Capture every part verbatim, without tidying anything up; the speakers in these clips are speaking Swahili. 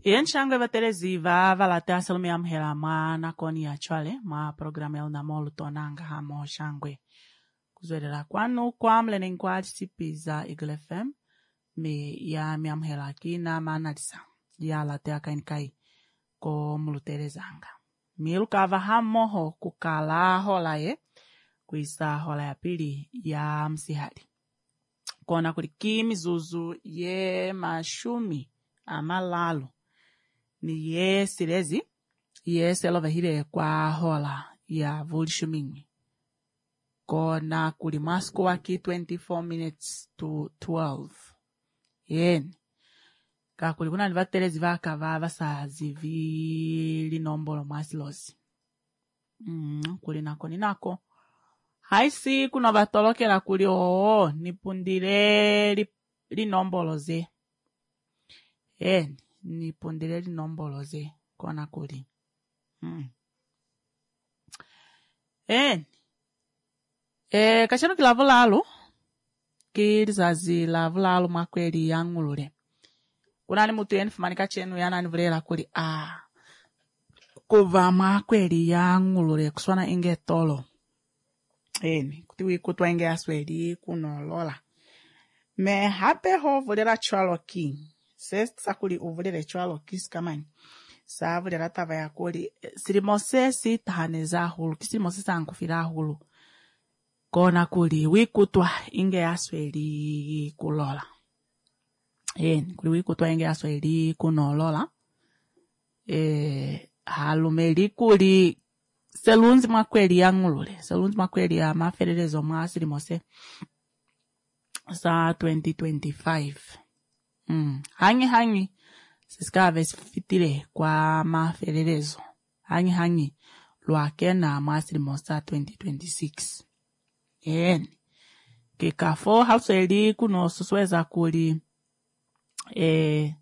Yenshangwe bateleziva valate salomia mhela mwana koni ya chwale ma programu ya unamolu tonanga hamo shangwe. Kuzwedela kwanu kwa mlene nkwati sipiza Eagle F M me ya miamhela kina manatisa ya late akainikai ko mulutelezanga. Milukava hamoho kukala hola ye kuisa hola ya pili ya msihali. Kona kuliki mizuzu ye mashumi amalalo. Ni ye sirezi, ye selova hile kwa hola ya vulshumingi. Kona kulimasku waki twenty-four minutes to twelve. Yen. Ka kulikuna nivaterezi vaka vava sa zivili nombolo masilozi. Mm, kulinako ninako. Haisi kuna vatoloke la kuli oo, nipundire li, li nombolo ze. Yen. Nipundire li nombolo ze. Kona kuli. Hmm. Yen. E, kachano ki lavulalu. Kirizazi lavulalu makweli yangulure. Kuna ni mutu yeni fumanika chenu yana nivulera kuli. Ah. Kuva makweli yangulure. Kuswana inge tolo. Eni. Kutiwi kutwa inge asweli kunolola. Me hape ho vulera chwalo ki. Sesta kuli uvulere chwalo kisi kamani. Sa vulera tava ya kuli. Sirimose si tahaneza hulu. Kisirimose sa nkufira hulu. Kona kuli wikutwa inge asweli kulola. Eni. Kuli wikutwa inge asweli kunolola. E, halumeli kuli selunzi makweli ya ngulule. Selunzi makweli ya maferelezo ma sirimose. Sa twenty twenty-five. Mm. Hangi hangi siskave fitile kwa maferelezo. Hangi hangi luake na masiri mosa twenty twenty-six. Yen. Kikafo halseli kuno susweza kuli e,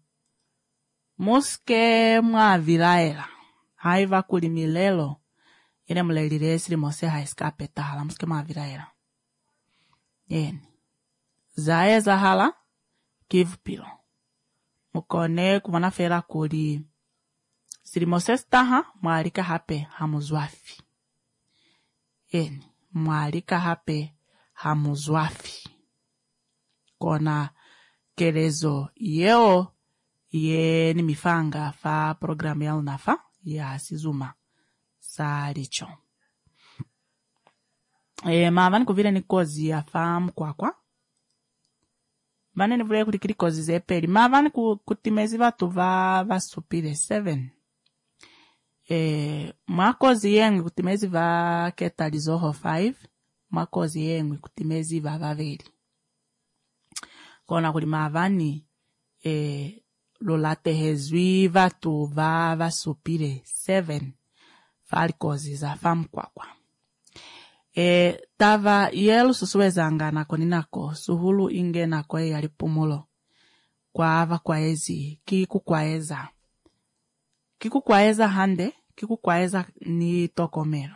muske mwa vilaela. Haiva kuli milelo. Ine mulelire siri mose haiskape tahala muske mwa vilaela. Yen. Zae zahala kivupilo. Mukone kumana fera kuli sirimoses taha mwalika hape hamuzwafi. Eni, mwalika hape hamuzwafi. Kona kerezo yeo ye ni mifanga fa programu ya unafa ya sizuma sa licho. E, maavani kuvile ni kozi ya famu kwa kwa. Vane ni vule kulikili kozi zepeli. Mavani kutimezi vatu va, va supile seven. E, makozi yengwi kutimezi va ketalizoho five. Makozi yengwi kutimezi va vaveli. Kona kuli mavani e, lolate hezwi vatu va, va supile seven. Fali kozi za famu kwa kwa. E, tava yelu susuweza ngana koninako suhulu inge na kwe yalipumulo kwa ava kwa ezi kiku kwa eza kiku kwa eza hande kiku kwa eza ni tokomero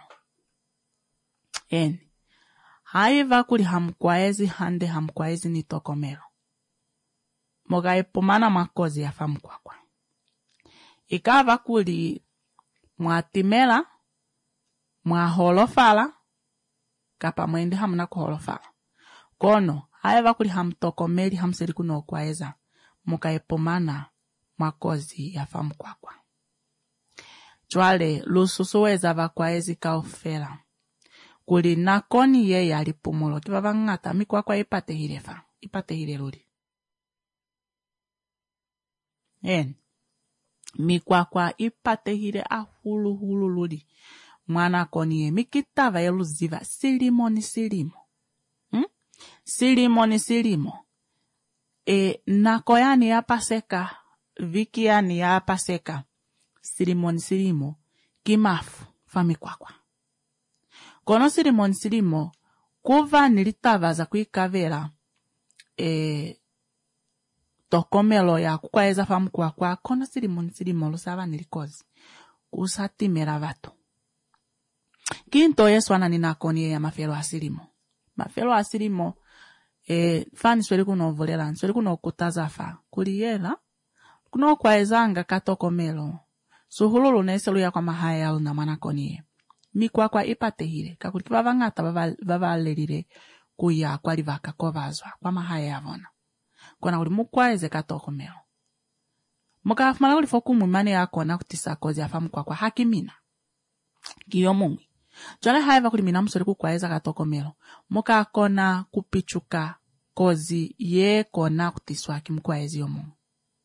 eni haiva kuli hamkwa ezi hande hamkwa ezi ni tokomero moga ipumana makozi ya famkwa kwa ikava kuli mwatimela mwa holofala kapa mwende hamuna kuholofala. Kono, haiva kuli hamtokomeli hamseri kuno kwaeza. Muka epomana makozi ya famu kwa kwa. Chwale, lususuweza va kwaezi kaufela. Kuli nakoni ye ya lipumulo. Kiva vangata, mi kwa kwa ipate hirefa. Ipate hire luli. En. Mi kwa kwa ipate hire ahulu hulu luli. Mwana koniye mikitava yeluziva silimo ni silimo. Hmm? Silimo ni silimo. E nakoyani ya paseka, vikiani ya paseka, silimo ni silimo, kimafu, fami kwa kwa. Kono silimo ni silimo, kuva nilitava za kuikavera, e tokomelo ya kukwaeza famu kwa kwa, kono silimo ni silimo, lusava nilikozi. Kusati meravatu. Kinto yesu wana ninakoni ya mafelo asilimo. Mafelo asilimo, e, fani sweli kuno volela, sweli kuno kutaza fa. Kuli yela, kuno kwaezanga katokomelo suhululu neselu ya kwa mahaya alu na manakonie mikwa kwa ipatehire kakuliki vavangata vavalelire kuya kwa livaka kovazwa kwa mahaya yavona kona uli mukwaeze katokomelo muka afumala uli foku mwimane yako na kutisa kozi afamu kwa kwa hakimina kiyo mungwi jwale haiva kuli mina msori kukwaeza katokomelo muka akona kupichuka kozi ye kona kutiswa kimkwaezi yo mungu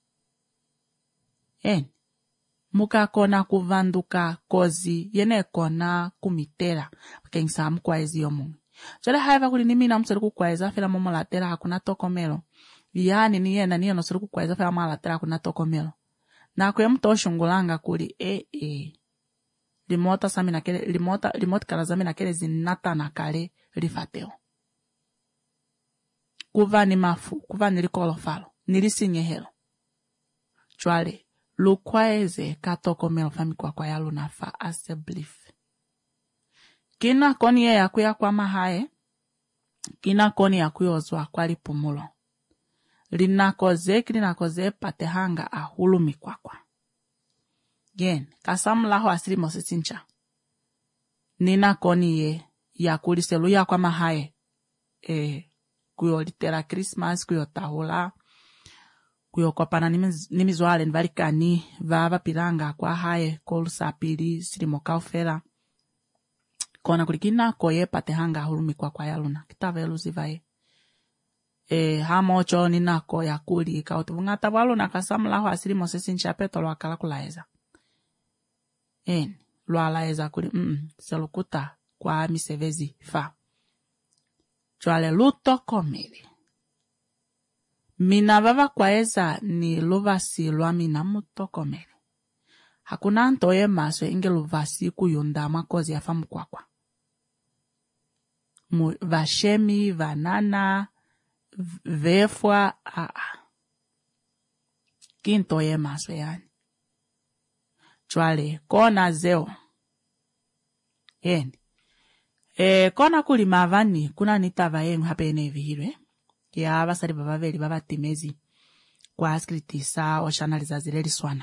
en muka akona kuvanduka kozi yene kona kumitera kengisa mkwaezi yo mungu jwale haiva kuli nimina msori kukwaeza fila momolatera hakuna tokomelo yani niye na niye nosori kukwaeza fila momolatera hakuna tokomelo na kwe mto shungulanga kuli e e limota sami na kele limota limota kalazami na kele zinata na kale rifateo kuva ni mafu kuva nilikolo falo nilisinye helo chwale lukwaeze katokomelo fami kwa kwa yalu nafa ase belief kina koni ye yakuya kwa mahae kina koni yakuyozwa kwa lipumulo linakoze kilinakoze patehanga ahulumi kwa kwa gen kasamulaho asili mosesincha nina koni ye yakuliselu ya kwa mahae e kuyo litera Christmas kuyo tahula kuyo kopana nimizwale nvalikani vava pilanga kwa hae kolusapili silimo kaufela kona kulikina koye patehanga ahulumi kwa kwa yaluna kitava eluzivaye e hamocho ninako yakuli kautuvungata waluna kasamulaho asili mosesincha peto lwakala kulaeza en lwalaeza kuli mm selukuta kwa misevezi fa chwale luto komele mina vava kwaeza ni luvasi lwa mina muto komele hakuna ntoye maswe inge luvasi kuyunda makozi ya famu kwa kwa Mu, vashemi vanana vefwa a a kintoye maswe yani chwale kona zeo en e kona kulima avani kuna nitava yenu hapene vihirwe ya basari babaveli babatimezi kwa askritisa oshanaliza zileli swana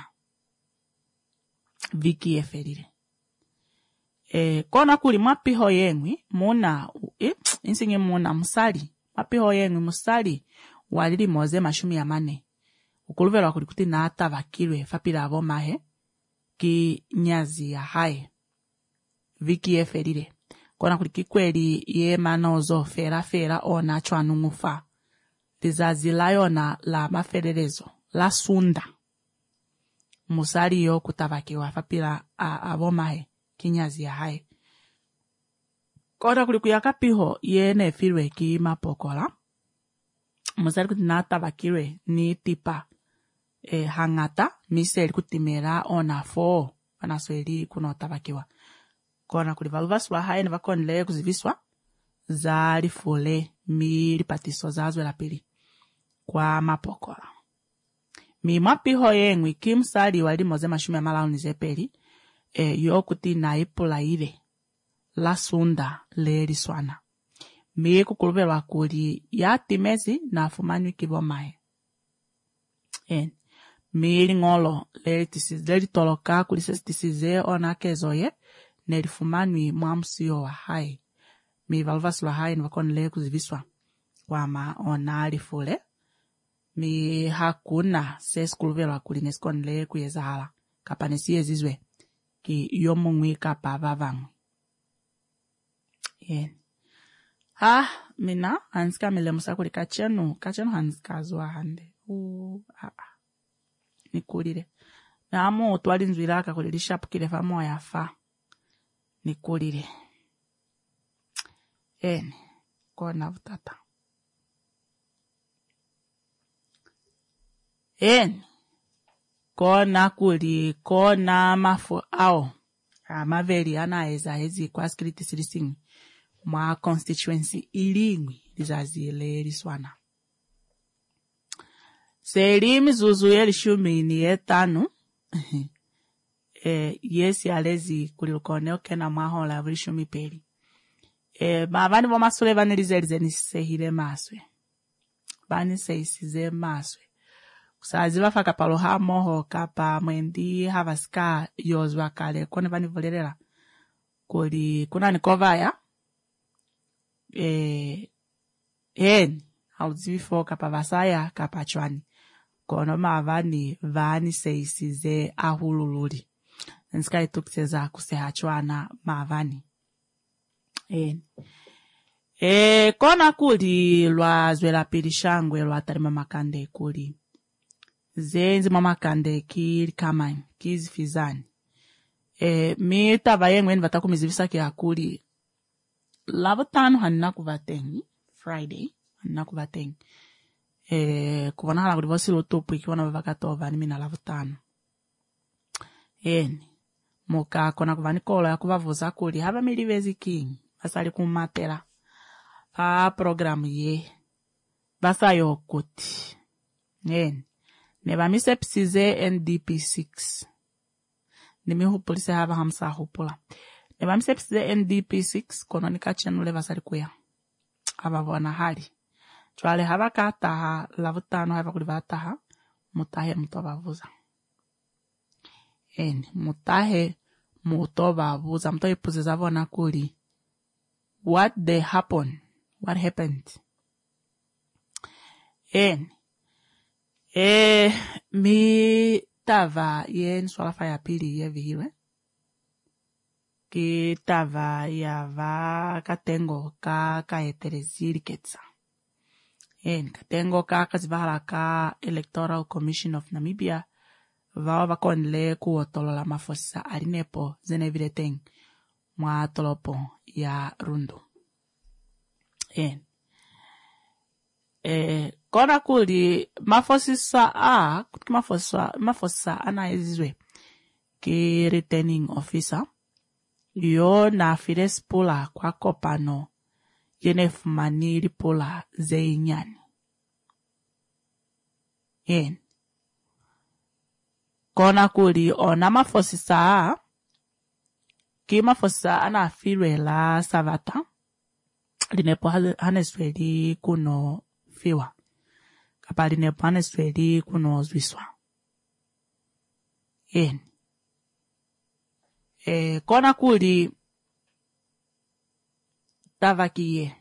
viki eferire e kona kulima piho yenu muna e, insinge muna musali mapiho yenu musali walili moze mashumi ya mane ukuluvela kulikuti na atava kilwe fapila avo mahe ki nyazi ya hae viki eferire kona kuliki kweli ye manozo fera fera ona chwanungufa lizazi layona la mafererezo la sunda musali yo kutavakiwa fapila abomahe kinyazi ya hae kona kuliku yakapiho ye nefirwe ki mapokola musali kutina tavakirwe ni tipa e, hangata miseli kutimera ona fo panasweli kuno tavakiwa kona kulivaluva swa hae ni vakonile kuziviswa za lifule mi lipatiso za azwe la pili kwa mapokola mi mapiho yengwi kimsali wali moze mashumi amalauni zepeli e, yo kuti na ipula ile la sunda le liswana mi kukulubelwa kuli ya timezi na fumani kibo mae en mi lingolo le tisize le toloka kuli sestisize ona kezoye nelifumani mwamusio wa hai mi valvas wa hai nvakonile kuziviswa kwa ma ona lifule mi hakuna seskuluvela kuli neskonile kuyezahala kapanesiye zizwe ki yomungwi kapa vavangwi yen ha mina hanska milemusa kuli kachenu kachenu hanska zwa hande u a a nikulire namu utwali nzwilaka kuli lishapukile famo ya fa nikulire eni kona vutata eni kona kuli kona mafu ao amaveli anaeza hezi kwa skriti silisingi mwa constituency ilingwi lizazile liswana selimi zuzu yelishumi ni etanu e yesi alezi kulilukone okena mwahola ya vilishumi peli e mavani vo masule vani lizelize nisehile maswe vani seisize maswe kusaziva faka palo ha moho kapa mwendi havaska yozwa kale kone vani volerera kuli kuna nikovaya eh en auzivo kapa vasaya kapa chwani kono mavani vani seisize ahululuri nskai tukseza kuseha chwana mavani en e kona kuli lwa zwela pilishangwe lwa tarima makande kuli zenzi mamakande kili kama kizifizani e mi tava yengweni vatakumizivisa ki akuli lavutano hanina kuvatengi Friday hanina kuvatengi e kuvona hala kuti vosilo topu ikiwana vavakatova ni mina lavutano eni muka kona kuvani kola ya kuvavuza kuli hava milivezi king vasali kumatela a programu ye vasayo kuti eni neba misepsize N D P six nimi hupulise hava hamsa hupula neba misepsize N D P six kono nikachenule vasali kuya hava vona hali chwale hava kataha lavutano hava kuli vataha mutahe mutovavuza eni mutahe mutovavuza mutoipuziza vona kuli what they happen what happened eni Eh, mi tava yen swala faya pili ye vihile. Ki tava ya va katengo ka ka eterezili ketsa. En katengo ka kazivala ka Electoral Commission of Namibia va va konle kuotolo la mafosa arinepo zenevileteng mwa tolopo ya rundu. En eh kona kuli mafosisa a kuti mafosa mafosa ana ezizwe ki returning officer yo na fires pula kwa kopano yenefumani lipula zeinyani en kona kuli ona mafosisa a ki mafosisa ana firwe la savata linepo hanesweli kuno fiwa kapali ne panesweli kuno zwiswa en e kona kuli tavakiye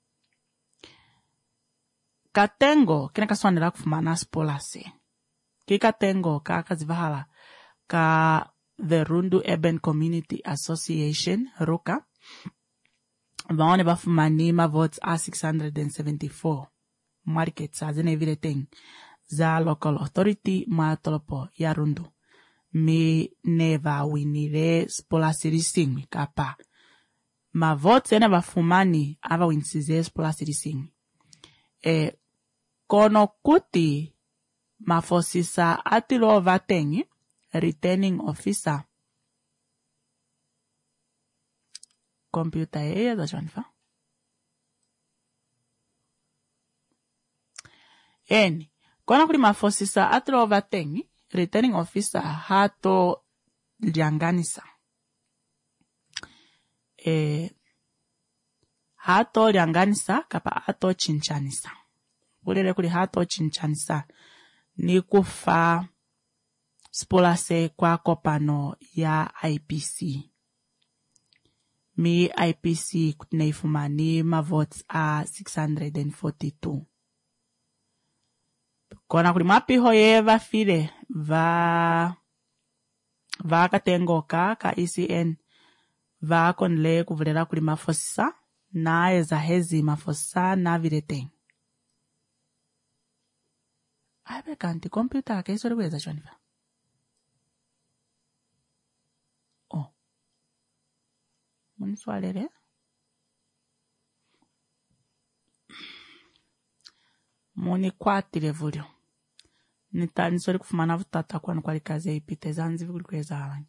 katengo kina kaswanela kufumana spolase ki katengo ka kazivahala ka the Rundu Urban Community Association Ruka vaone bafumani ma votes a six hundred seventy-four markets azene everything za local authority ma tolopo ya Rundu mi neva winire spola sirising kapa ma votes ene bafumani ava winsize spola sirising e kono kuti ma fosisa atilo vatengi returning officer computer ye da janfa eni kona kuli mafosisa atro vatengi returning officer hato lianganisa e hato lianganisa kapa hato chinchanisa ulele kuli hato chinchanisa ni kufa spolase kwa kopano ya I P C mi I P C kutunaifumani ma votes a six hundred forty-two. Kona kuli mapiho ye va file va va katengo ka ka E C N va konle kuvulera kuli mafosisa na eza hezi mafosisa na vireteng. Abe kanti computer ka isori weza choniva. Oh. Muniswalele. Moni kwatile vulio. Nita nisori kufumana vutata kwa nukwali kazi ya ipite zanzi vuli kweza halangi.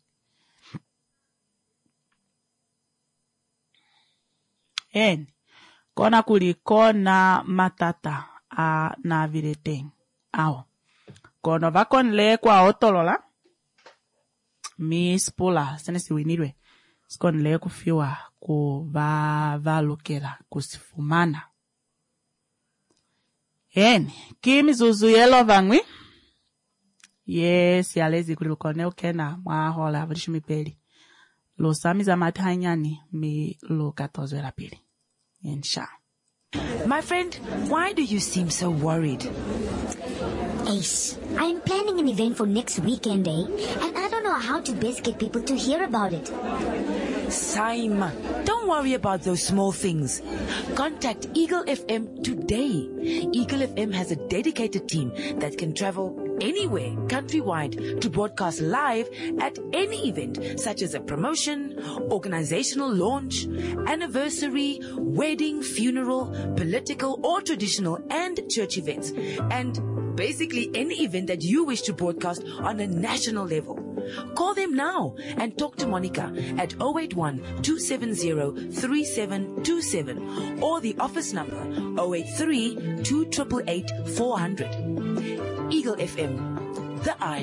En, kona kuli kona matata a na vireteng. Awo. Kono vakon le kwa otolola. Mi spula, senesi winirwe. Skon le kufiwa ku va va lukela kusifumana. En, kimi zuzu yelo vangwi. Yes, yalezi kulikone ukena mwa hola avrisho mipeli. Lo samiza matanyani mi lo katozwe la pili. Insha. My friend, why do you seem so worried? Ace, I'm planning an event for next weekend, eh? And I don't know how to best get people to hear about it. Simon, don't worry about those small things. Contact Eagle F M today. Eagle F M has a dedicated team that can travel anywhere countrywide to broadcast live at any event, such as a promotion, organizational launch, anniversary, wedding, funeral, political or traditional and church events, and basically any event that you wish to broadcast on a national level. Call them now and talk to Monica at zero eight one, two seven zero, three seven two seven or the office number zero eight three, two eight eight, four hundred. Eagle F M, the eye.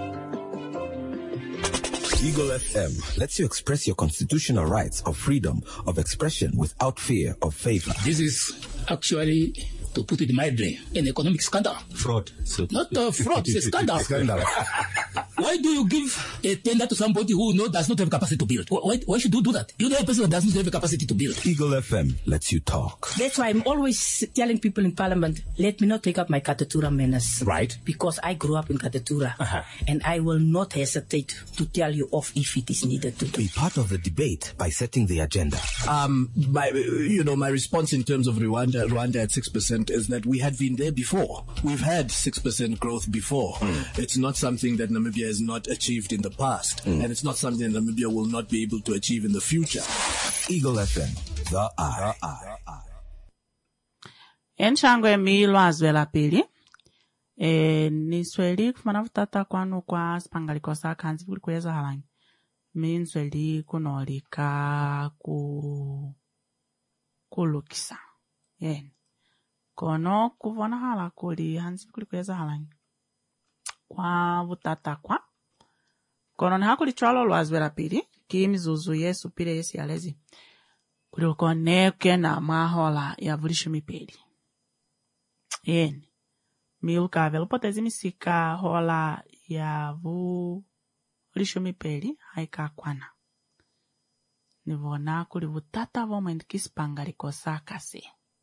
Eagle F M lets you express your constitutional rights of freedom of expression without fear of favor. This is actually, to put it mildly, an economic scandal. Fraud. So Not a fraud, it's a scandal. Scandal. Why do you give a tender to somebody who no, does not have capacity to build? Why, why should you do that? You know a person that doesn't have a capacity to build. Eagle F M lets you talk. That's why I'm always telling people in Parliament, let me not take up my Katatura menace. Right. Because I grew up in Katatura. Uh-huh. And I will not hesitate to tell you off if it is needed to do. Be part of the debate by setting the agenda. Um, my, you know, my response in terms of Rwanda, Rwanda at six percent is that we had been there before. We've had six percent growth before. Mm. It's not something that Namibia has not achieved in the past. Mm. And it's not something that Namibia will not be able to achieve in the future. Eagle F M, the eye. The eye. Enchangwe mi lwazwe la pili. E, nisweli kufana futata kwanu kwa spangaliko sa kanzi kuli kweza halangi. Mi nsweli kunolika ku kulukisa. Yen. Kono kuvona hala kuli hanzi kuli kweza halangi. Kwa vutata kwa. Kono ni hakuli chwalo lwazwe la pili. Ki mizuzu yesu pile yesi alezi. Kuli ukoneke na mahola ya vulishu mipeli. Yen. Miluka velo potezi misika hola ya vu lisho mipeli haika kwana. Nivona kuli vutata vomo kispanga likosaka se.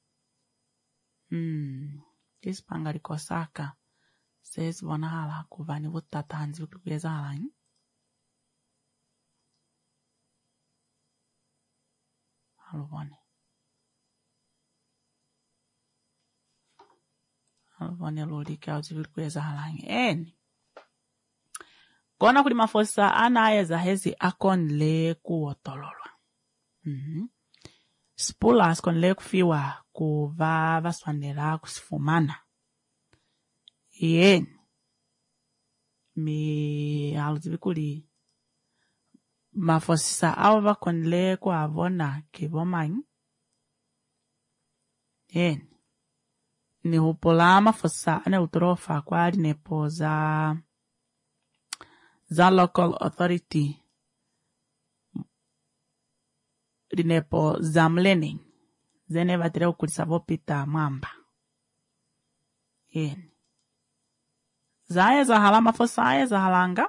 Hmm. Kispanga likosaka. Sezi vona hala kuvani vutata hanzi kukweza halanyi. Haluvone. Haluvone lulika uzivi kweza halanyi. Eni. Kona kuli mafosa anaeza hezi akonle kuotololwa. Mm-hmm. Spula akonle kufiwa kuva vaswanera kusifumana. Yen. Mi aluzivi kuli mafosa awa vakonle kuavona kivomanyi. Yen. Ni hupola mafosa ane utrofa kwa nepo za za local authority rinepo za mlening zene vatire ukulisa vopita mwamba. Yen. Zaye za halama fosaye za halanga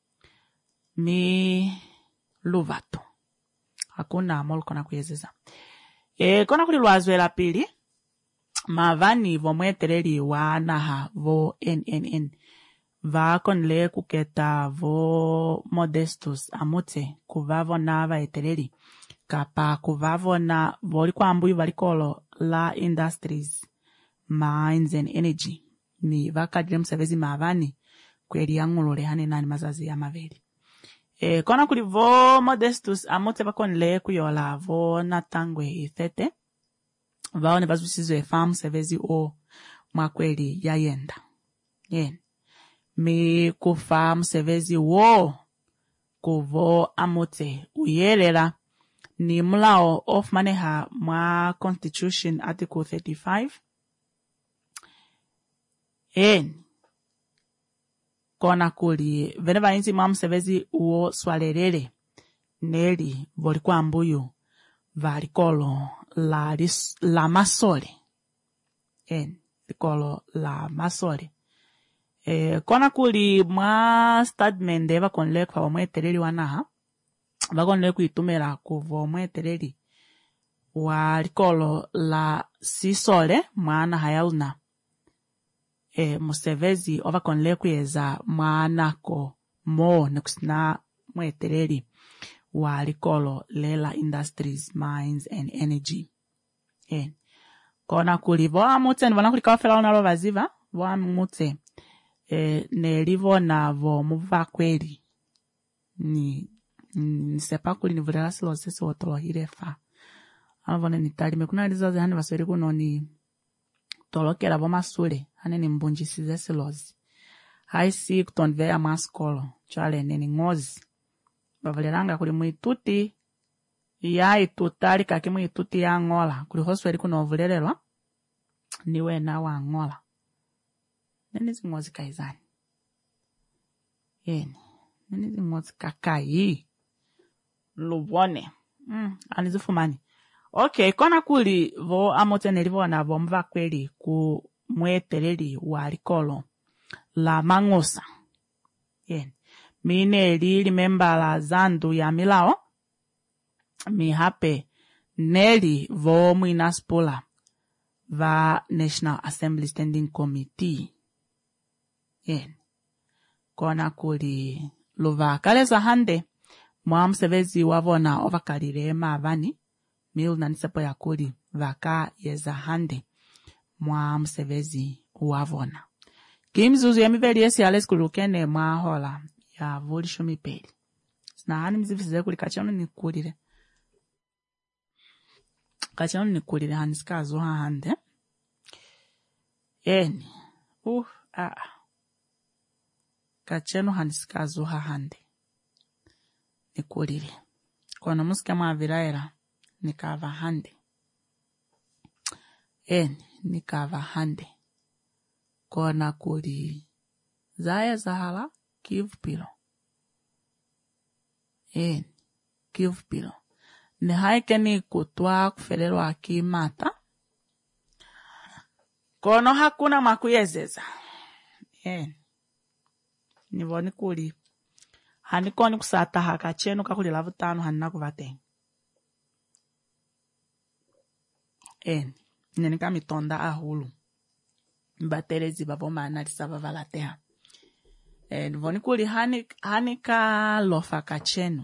mi luvato. Hakuna molko na kuyezeza. E, kona kuli lwazwe la pili mavani vomwetereri wanaha vo N N N. Va konle kuketa vo modestus amute kuvavo na vaetereri kapa kuvavo na voli kwa ambuyu valikolo la industries mines and energy ni vakadile msevezi mavani kweli yangulole hane nani mazazi ya maveli. E, kona kuli vo modestus amute vakonle kuyola vo natangwe ithete vao ne vazwisizwe farm sevezi o mwakweli ya yenda. Yen. Mi kufa msevezi wo kuvo amote uyelela ni mlao of maneha mwa constitution article thirty-five. En kona kuli veneva inzi mwa msevezi uo swalelele neli volikuwa ambuyu valikolo la, lis, la masole. En likolo la masole. eh kona kuli mwa statement eva konle kwa mwetereri wanaha vakonle kuitumira kuvo mwetereri wa likolo la sisole mwana hayauna e Musevezi ova konle kuyeza mwana ko mo nekusina mwetereri wa likolo lela industries mines and energy e kona kuli vo amutse ndivona kuli kawafela unalo vaziva vo amutse e nelivo navo muva kweli ni nisepa kuli nivulera silo sisi wotolohile fa avone nitalime kuna lizazi hani vasweri kuno ni tolokela vo masule hani ni mbunjisize silozi haisi kutonveya maskolo chale neni ngozi bavalelanga kuli muituti ya itutali kaki muituti ya ngola kuli hosweri kuno vulelelwa niwe na wa ngola neni zingozi kaizani yeni neni zingozi kakai lubone mm anizifumani okay kona kuli vo amotene livona vo mva kweli ku mwetereri wa likolo la mangosa yen mine li remember la zandu ya milao mi hape neli vo mwina spola va National Assembly Standing Committee yen kona kuli luva kaleza hande mwa Musevezi wavona ovakalire mavani mil na nisepo ya kuli vaka yeza hande mwa Musevezi wavona kimzuzu ya miveli yesi ya lesi kulukene mwa hola ya voli shumi peli sina hani mzifize kuli kachano ni kulire kachano ni kulire hanisika zuha hande eni uh ah kachano hanisika zuha hande nikulire kona musika maviraera nikava hande eni nikava hande kona kuli zaya zahala kivupilo eni kivupilo ni haike ni kutwa kufelelwa kimata kono hakuna makuyezeza eni nivoni kuli hanikoni kusata haka chenu kakuli lavu tano hanina kuvatenga eni nenika mitonda ahulu mbaterezi babo maanalisa vavalatea e nivoni kuli hani hanika lofa kachenu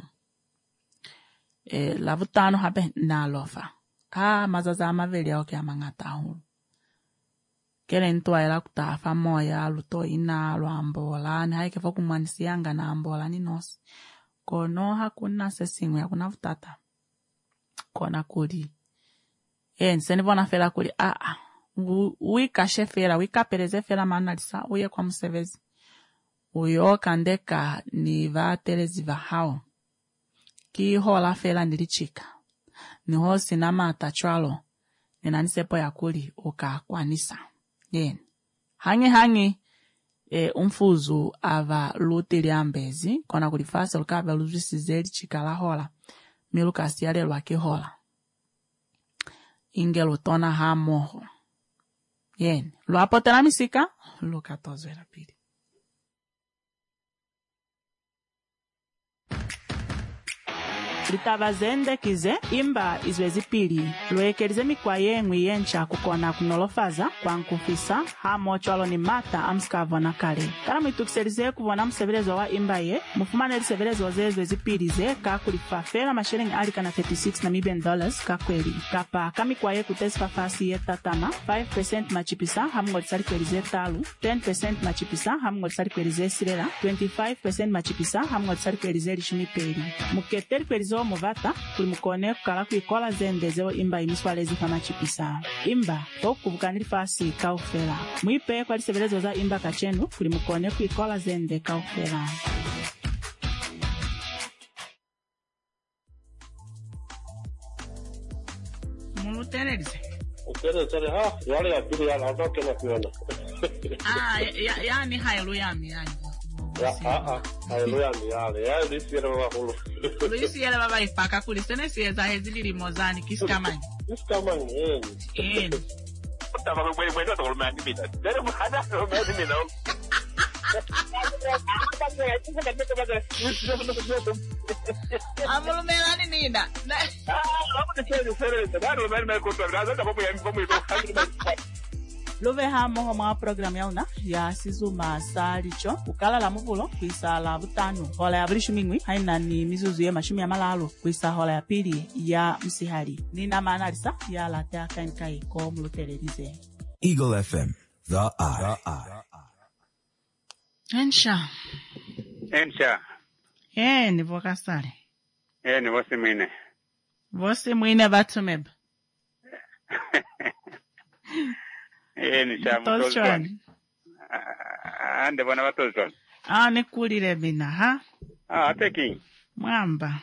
e lavu tano habe na lofa ah mazaza amaveli yao kia mangata ahulu kele ntuwa ela kutafa moya luto ina luambola ni haike foku mwanisianga na ambola ni nosi kono hakuna sesingu ya kuna vutata kona kuli e nseni vona fela kuli ah ah wika shefera wika pereze fela manalisa uye kwa Musevezi uyo kandeka ni va terezi va hao ki hola fela nilichika ni hosi na mata chwalo ninanisepo ya kuli uka kwanisa yen hangi hangi e umfuzu ava lutili ambezi kona kulifasa ukaba luzisizeli chikala hola miluka siale lwaki hola ingelo tona hamoho yen lwapotela misika luka tozwela pili litavazende kize imba izwezi pili lwekelize mikwa yengwi yencha kukona kunolofaza kwa nkufisa hamo chwalo ni mata amskavona kale kala mwitukiselize kuvona musevelezo wa imba ye mufumane lisevelezo zezwezi pili ze kakulifafela mashilingi alika na thirty-six Namibian dollars kakweli kapa kamikwa ye kutesifa fasi ye tatama five percent machipisa hamngolisali kwelize talu ten percent machipisa hamngolisali kwelize silela twenty-five percent machipisa hamngolisali kwelize lishumi peli muketeli kwelize movata kulimukone kukala kuikola zendezeo imba imiswalezi kama chipisa imba tokubukanili fasi kaufela mwipe kwa lisevelezo za imba kachenu kulimukone kuikola zende kaufela mulutenelize Utere tere ha yale ya pili ya na toke na kuona ah ya yani haleluya mi yani ya ah ah haleluya mi yale ya disi ya wa hulu disi ya baba ipaka kulisene sieza hezili limozani kiskamani kiskamani eh eh tava kwa kwa ndo mani mita dere mada ndo mani mita Amulumelani nina. Love hamo homa program yauna ya sizuma salicho ukala la muvulo kwisa la butano hola ya brishu mingwi haina ni mizuzu ya mashumi ya malalo kwisa hola ya pili ya msihali nina manalisa ya la tea kankai ko mulutelerize Eagle F M, the eye. The eye. Ensha Ensha eh ni vokasale eh ni vosi mwine vosi mwine batumeb eh ni shamu tolchon ande bona batolchon ah ne kulire bina ha ah teki mwamba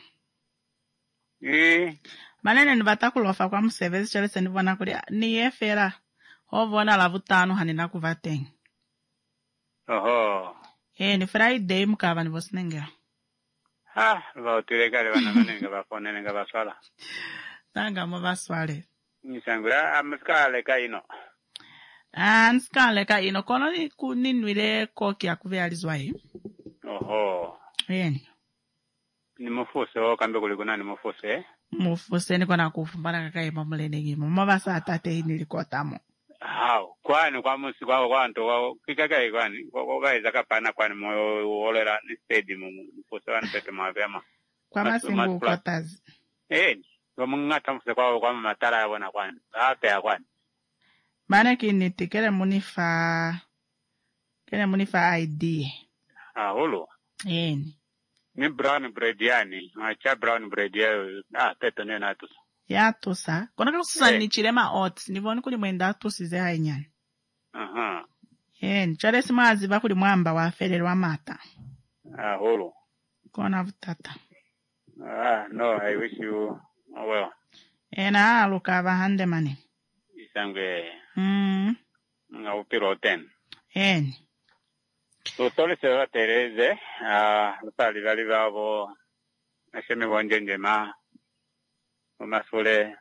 eh manene ni batakulofa kwa msevezi chale senibona kuli ni efera hovona la butano hanina kuvateng oho eh ni Friday mukaba ni vosnengera ha va turegale bana manenga bafone nenga baswala tanga mo baswale nisangura amskale kaino anskale ka ino kono ni kuninwire koki akuvyalizwaye oho yeni ni mufuse o kambe kuli kuna ni mufuse mufuse ni kona kufumbana kakaima mulenegi mo basa atate inilikotamo hao kwani kwa musi kwa kwanto kwa kikakai kwani kwa gaiza kapana kwani moyo olera ni stadium mufuse wan pete mavema kwa masingu kotazi eh kwa mungata mufuse kwa kwa matara yabona kwani hata kwani Mana kiniti kele munifa kele munifa I D. Ah holo. Yeni. Ni brown bread yani, acha brown bread ya ah teto ne na tusa. Ya tusa. Kona kususa ni chilema oats, nivoni kuli mwenda tusize hainyani. Aha. Yeni, chale simazi ba kuli mwamba wa fere wa mata. Ah holo. Kona vutata. Ah no, I wish you well. Ena aluka bahande mani. Isangwe Mm. nga upiro ten. En. So tole se va Tereze, ah lupali vali vavo nasheme wanjenje ma umasule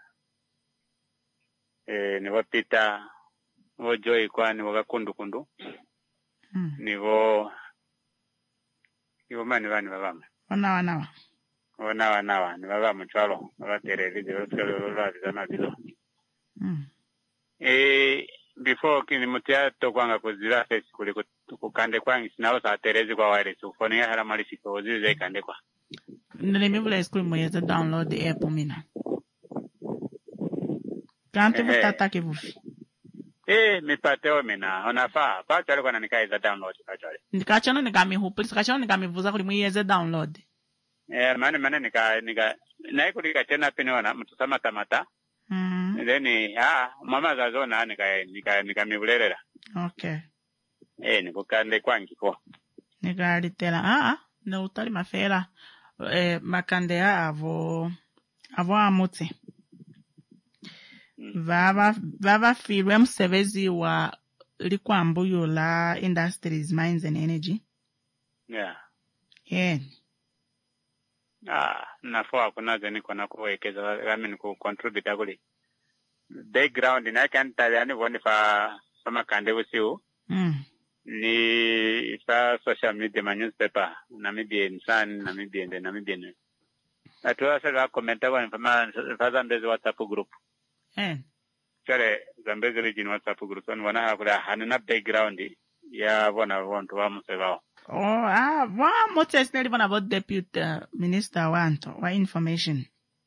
eh nivo pita nivo joy kwa nivo gakundu kundu. Mm. Nivo nivo mani vani vavama. Ona wanawa. Ona wanawa ni vavama chalo va Tereze de lo lo avizana vilo. Mm. Eh before kini mutia to kwanga kuzira face kuli kukande kwangi sinalo sa Terezi kwa wireless ufone hala mali siko zize kande kwa Ndele mivula school mweze download the app mina Kanti mutata kivufi eh mipateo mina onafa pa chale kwa nanikaiza download pa chale Nikachano nikami hupulisi kachano nikami vuza kuli mweze download eh mane mane nika nika na kuli kachena piniona mtusama tamata Mm. Then ah mama zazona nika nika nika mivulera. Okay. Eh nikukande kwangi ko. Nigali tela ah na utali mafera eh makande avo avo amote. Vava vava filwe msevezi wa likwambuyo la Industries Mines and Energy. Yeah. Yeah. Ah, nafua kuna zeni kuna kuwekeza kama ni ku contribute kuli background na kan tayani woni fa sama kande usiu mm ni fa social media ma newspaper na mibien san na mibien na mibien atwa sala komenta kwa fama fa Zambezi WhatsApp group eh chale Zambezi region WhatsApp group on wana hakula hanana background ya wana wantu wa msevao. Oh, ah, wa mote sneli bona about deputy uh, minister wanto wa information.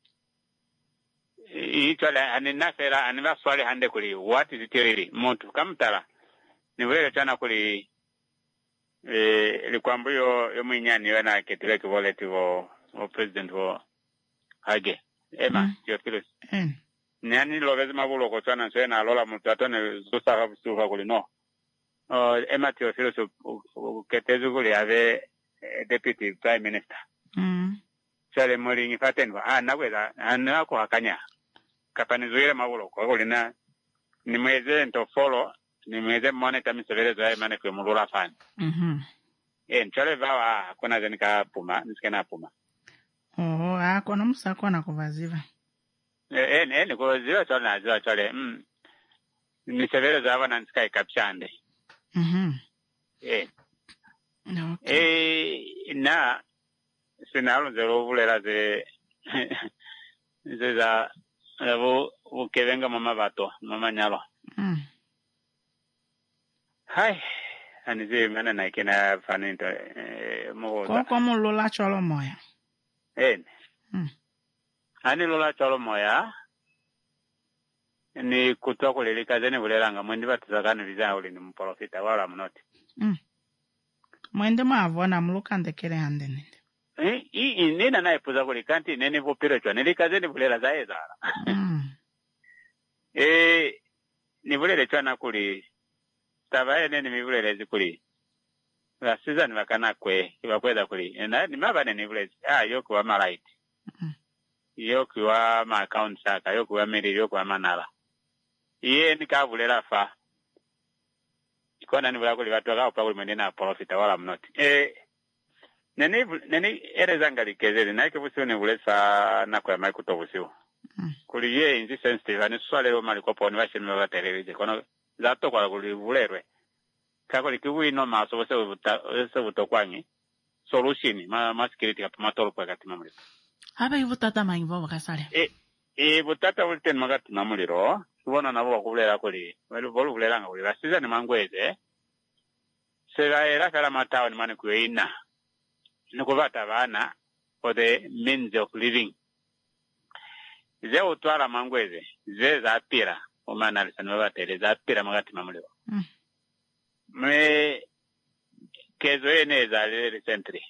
Itwale anina fera anina swali hande kuli what is it really muntu kamtala ni wele chana kuli eh likwambuyo yo mwinyani wana ketile kivoleti wo wo president wo hage ema mm. Theophilus eh nani lovezi mabulo ko chana so na lola muntu atone zusa ha busuka kuli no uh, ema Theophilus ketezu kuli ave eh, deputy prime minister mm chale muri ngifatenwa ah nakweza anako hakanya kapanizuire mabulo kwa kulina nimweze nto follow nimweze monitor misevele za mane kwa mulula fan mhm eh chale vawa kuna zenika puma nisikena puma oh ah kono musako na kuvaziva eh eh ni ko zira chale na zira chale mm misevele za wana niskai kapchande mhm eh Okay. Eh na sinalo zero vulera ze ze za vo vo kevenga mama bato mama nyalo. Mm. Hai anize mana na kena faninto eh mo Ko ko mo lola cholo moya. Eh. Mm. Ani lola cholo moya ni kutoa kulele kazene buleranga mwendi batuzakana biza uli ni mprofita wala mnoti. Mm. Mwende mavona mulukande kele handene. Eh i nena naye puza kuli kanti nene vopiro chwa nili kazene bulela zae zara. Mm. Eh ni bulele chwa na kuli tabaye nene mibulele zikuli. La season wakana kwe kibakweza kuli. Na ni mabane ni bulele. Ah yoku wa malaiti. Mm. Yoku wa ma account saka yoku wa meri yoku wa manala. Iye ni kabulela fa. Ikona ni bula kuli watu wakao pa kuli mwende na profita wala mnoti. Eh nene nene erezanga likezeli na ikebusiu ni bulesa na kwa mai kutobusiu. Mm. Kuli ye inzi sensitive ani swale lo mali kopo ni bashi mwa televize kono zato kwa kuli bulerwe. Kako likibu ino maso bose buta bose butokwangi solution ma ma security kapa matolo kwa kati mamuli. Haba yivutata mainvo wakasale. Eh eh butata ulten magati mamuliro. Subona nabo bakubulera kuli welu bolu buleranga kuli basiza ni mangweze. Sera era kala matawo ni mane kuina. Nukuvata bana for the means of living. Ze utwala mangweze, ze zapira, umana alisana wabatele, zapira magati mamulio. Mm. Me, kezo ene za recently.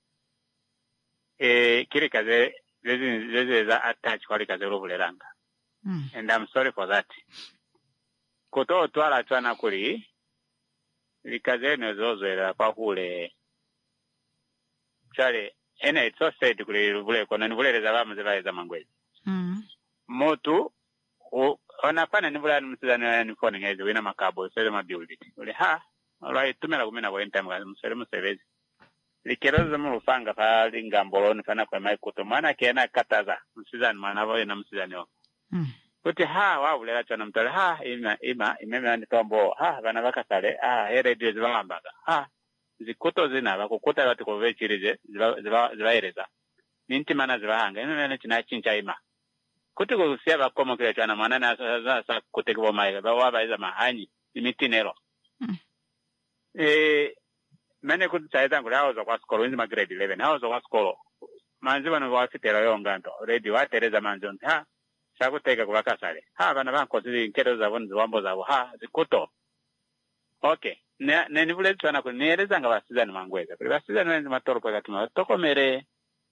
E, kiri kaze, zezi, zezi za attach kwa li kaze rubuleranga. Mm. And I'm sorry for that. Kuto utwala chwana kuli, likaze nezozo ila kwa hule, chale, ene it's so sad kuli rubule kona nibulele za bamu zilaye za mangwezi. Mm. Motu, onapana nibula msizani ya nifoni ngezi, wina makabo, sele mabuild it. Uli ha, alwa tumela kumina kwa intime kwa msele msevezi. Likeroza mrufanga fa lingamboloni fana kwa maikuto, mana kiena kataza, msizani manavo ina msizani yo. Mm. Kuti ha, wa ulela chwana mtole, ha, ima, ima, imeme anitombo, ha, vana waka sale, ha, he radio ziva ambaga, ha, zikuto zina, wako kuta wati kwa vechirize, ziva, ziva, ziva ereza. Ninti mana ziva hanga, imeme anichina chincha ima. Kuti kusia bakomo kile chwana manana sa sa kutekibo mai ba waba iza mahanyi imitinero. Mm. Eh mene kuti chaita ngula hawo kwa skolo inzi ma grade eleven hawo kwa skolo. Manzi bano wa fitera yo nganto ready wa tereza manjon ha sakuteka kubaka sale. Ha bana banko zili nkedo za bonzi wambo za ha zikuto. Okay. Ne ne nibule tsana ko nereza nga basizani mangweza. Basizani wenzi matoro kwa katuma tokomere.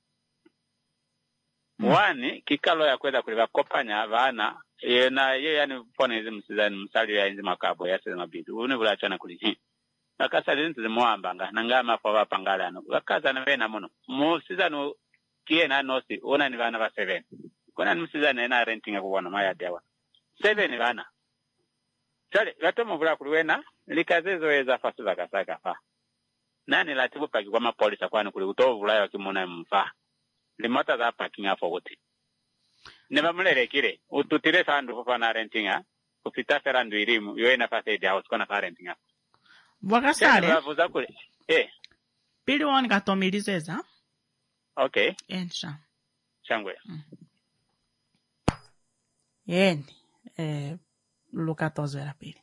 Wani kikalo ya kwenda kuliva kopanya vana ye na ye yani pone hizi msizani msali ya inzi makabo ya sema mabidu une bula chana kuli akasa zintu zimuambanga nangama kwa wapangala ano wakaza na vena muno musizani kie na nosi una ni vana va seven kuna ni msizani na renting ya kuwana maya dewa seven vana chale gatomo bula kuliwena likazezo weza fasuza kasaka fa nani latibu paki kwa mapolisa kwani kuli utovu bula ya kimuna mfa limota za parking hapo wote. Neba mulele kire, ututire sandu fufa na rentinga, kufita ferandu ilimu, yoye na fasa idi house kwa na fa rentinga. Wakasale. Wafuza kule. Eh. Pili wani katomilizeza. Okay. Ensha. Shangwe. Mm. Yeni. Eh, luka tozo era pili.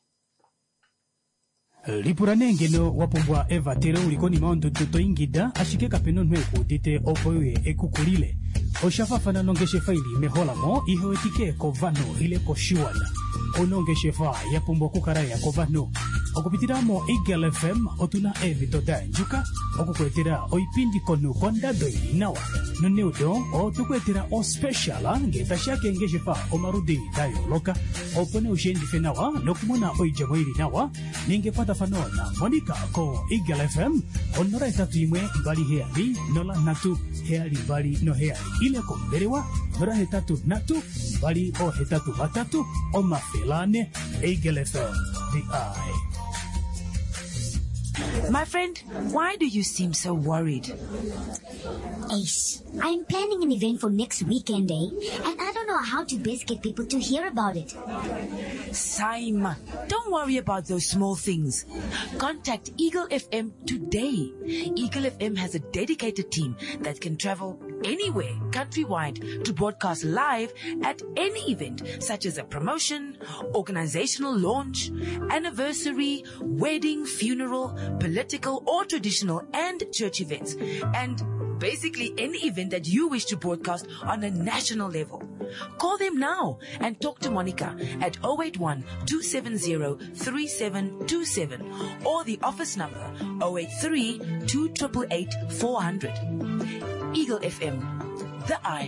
Lipuranengeno wapumbwa eva tere ulikoni maondo toto ingida ashike kapeno nweko tite opoye ekukulile oshafafana nongeshe faili mehola mo iho etike kovano ile koshiwana onongeshe fa yapumbwa kukaraya kovano okupitiramo Eagle F M otuna evi toda njuka okukwetera oipindi kono kondado inawa noneudo otukwetera o special ngeta shake ngeshe fa omarudi dayo loka opone ushendi fenawa nokumona oijamo ili nawa ninge pata fanona monika ko Eagle F M onora etatu imwe bali heali nola natu heali bali no heali ile komberewa nora hetatu natu bali o hetatu batatu o mafelane Eagle F M the eye My friend, why do you seem so worried? Ace, I'm planning an event for next weekend, eh? And I don't know how to best get people to hear about it. Saima, don't worry about those small things. Contact Eagle F M today. Eagle F M has a dedicated team that can travel anywhere countrywide to broadcast live at any event, such as a promotion, organizational launch, anniversary, wedding, funeral, political or traditional and church events, and basically any event that you wish to broadcast on a national level. Call them now and talk to Monica at zero eight one, two seven zero, three seven two seven or the office number zero eight three, two eight eight, four zero zero. Eagle F M, the eye.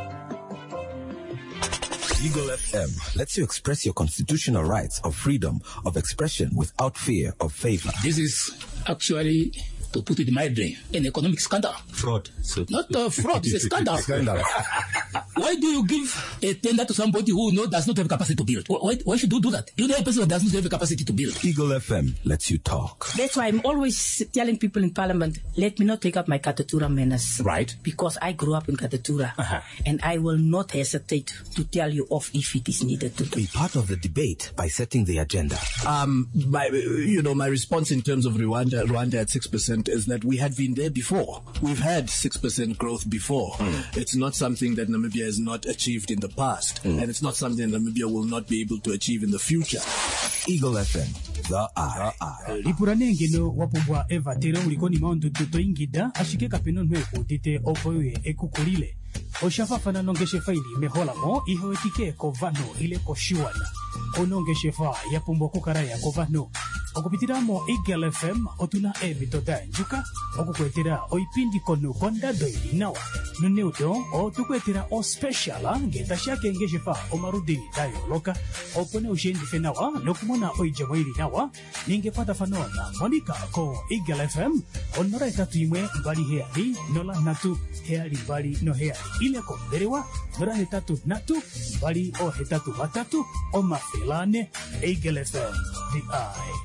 Eagle F M lets you express your constitutional rights of freedom of expression without fear of favor. This is actually, to put it mildly, an economic scandal. Fraud. So Not a fraud, it's a scandal. Scandal. Why do you give a tender to somebody who no, does not have capacity to build? Why, why should you do that? You know a person that does not have the capacity to build. Eagle F M lets you talk. That's why I'm always telling people in Parliament, let me not take up my Katatura manners. Right. Because I grew up in Katatura. Uh-huh. And I will not hesitate to tell you off if it is needed to do. Be part of the debate by setting the agenda. Um, my, you know, my response in terms of Rwanda, Rwanda at six percent is that we had been there before. We've had six percent growth before. Mm. It's not something that Namibia has not achieved in the past. Mm. And it's not something that Namibia will not be able to achieve in the future. Eagle F M, the eye. Lipuranenge no wapumbwa Eva tere ulikoni maundu tuto ingida ashike kapeno nweku tite opoye ekukulile. Oshafafana nongeshe faili mehola mo iho etike kovano ile koshiwana. Onongeshe fa ya pumbo kukaraya kovano. Okupitiramo Eagle F M otuna evito da njuka. Okukwetera oipindi kono konda doili nawa. Nuneudo o tukwetera o speciala ngeta shake ngeshe fa omarudi dayo loka. Opone ushendi fenawa nokumona oijamwili nawa. Ninge pata fanona Monica ko Eagle F M onora etatu imwe mbali heali nola natu heali mbali no heali. Ile konderewa nora hetatu natu mbali o hetatu matatu o mafelane. Eagle F M, the eye.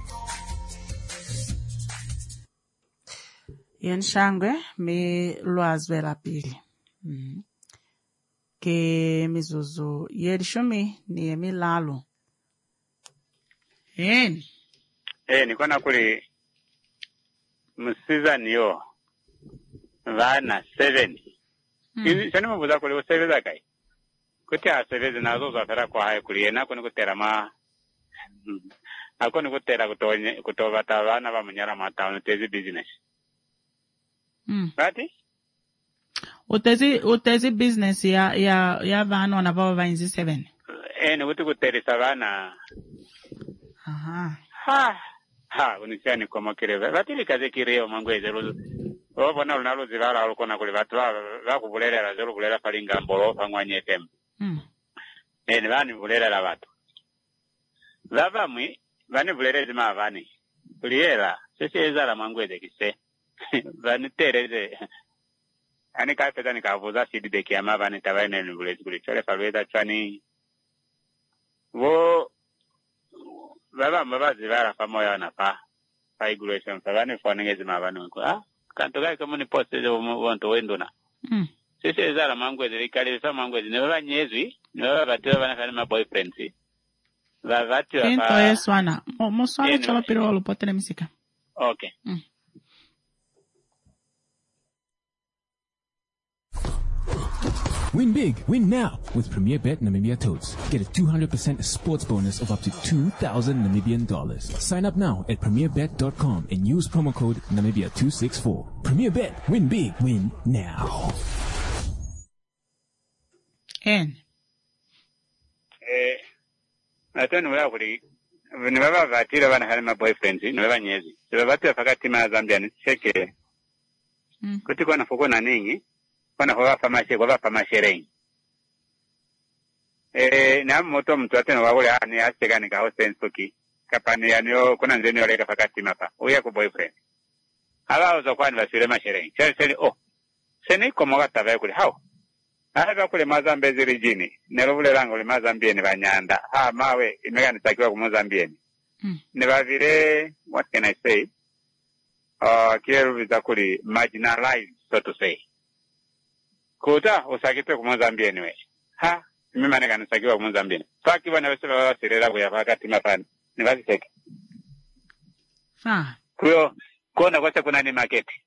Yen shangwe mi lwazwe la pili. Mm. Ke mizuzu yerishumi ni emi lalo. Yen. Eh, niko na kuli musiza niyo vana seven. Mm. Sani mbuza kuli useveza kai. Kuti asevezi nazo zafera kwa hae kuli ena kuni kutera ma ako ni kutera kutonye kutovata vana va munyara matawuni tezi business. Mm. Rati? Utezi utezi business ya ya ya vana wanavao vainzi seven. Eh, ni kuti kuterisa vana. Aha. Ha. Ha, unisiani kwa makireva. Rati likaze kireo mangweze luzu. Opo na lunalu zivara alukona kuli vatu va kubulele la zelu bulele palinga mbolo pangwanye F M. Mm. Eh, ni vani bulele la vatu. Vava mwi, vani bulele zima vani. Kuliela, sisi ezala mangweze kise. Vani tereze. Ani kaifeta ni kavuza sidi deki ama vani tawaine ni bulezi kuli. Chole falweza chwani. Wo, vava mbaba zivara pamoja na pa. Pa igulation. Vani fwanenge zima vani wiko. Ah, kantogai kama ni poste zo wanto wendona. Mm. Sisi ezala mangweze, likalisa mangweze. Niwewa nyezwi, niwewa vatiwa vana kani ma boyfriendsi. Vavatiwa pa... Ento eswana. Moswale cholo piro olu potele misika. Okay. Mm. Win big, win now with Premier Bet Namibia Totes. Get a two hundred percent sports bonus of up to two thousand Namibian dollars. Sign up now at premier bet dot com and use promo code Namibia two six four. Premier Bet, win big, win now. En. Eh, nato nuwela kuli, nuwela vatira wana halima boyfriends, nuwela nyezi. Nuwela vatira fakati ma Zambia ni cheke. Mm. Kuti kwa nafuko na ningi, kwa na kwa famashe, kwa famashe rengi. Eh, na moto mtu ate na wawule hani asega ni kao sensuki. Kapani ya niyo, kuna nzeni oleka fakati mapa. Uya ku boyfriend. Hala uzo kwa ni vasile masherengi. Chari seli, oh, seni komoga tabaye kuli, hao. Hava kule Mazambezi rijini. Neruvule lango li Mazambieni vanyanda. Ha, mawe, imega nitakiwa ku Mozambieni. Mm. Nevavire, what can I say? uh, kierubiza kuli marginalized, so to say. Kuta, usakitwe kumuzambia anyway. Ha, mima nega nusakiwa kumuzambia. Faki wana wesela wa sirela kuya fakati mafani. Nivasi seki. Fa. Kuyo, kuona kwa kuna ni marketi.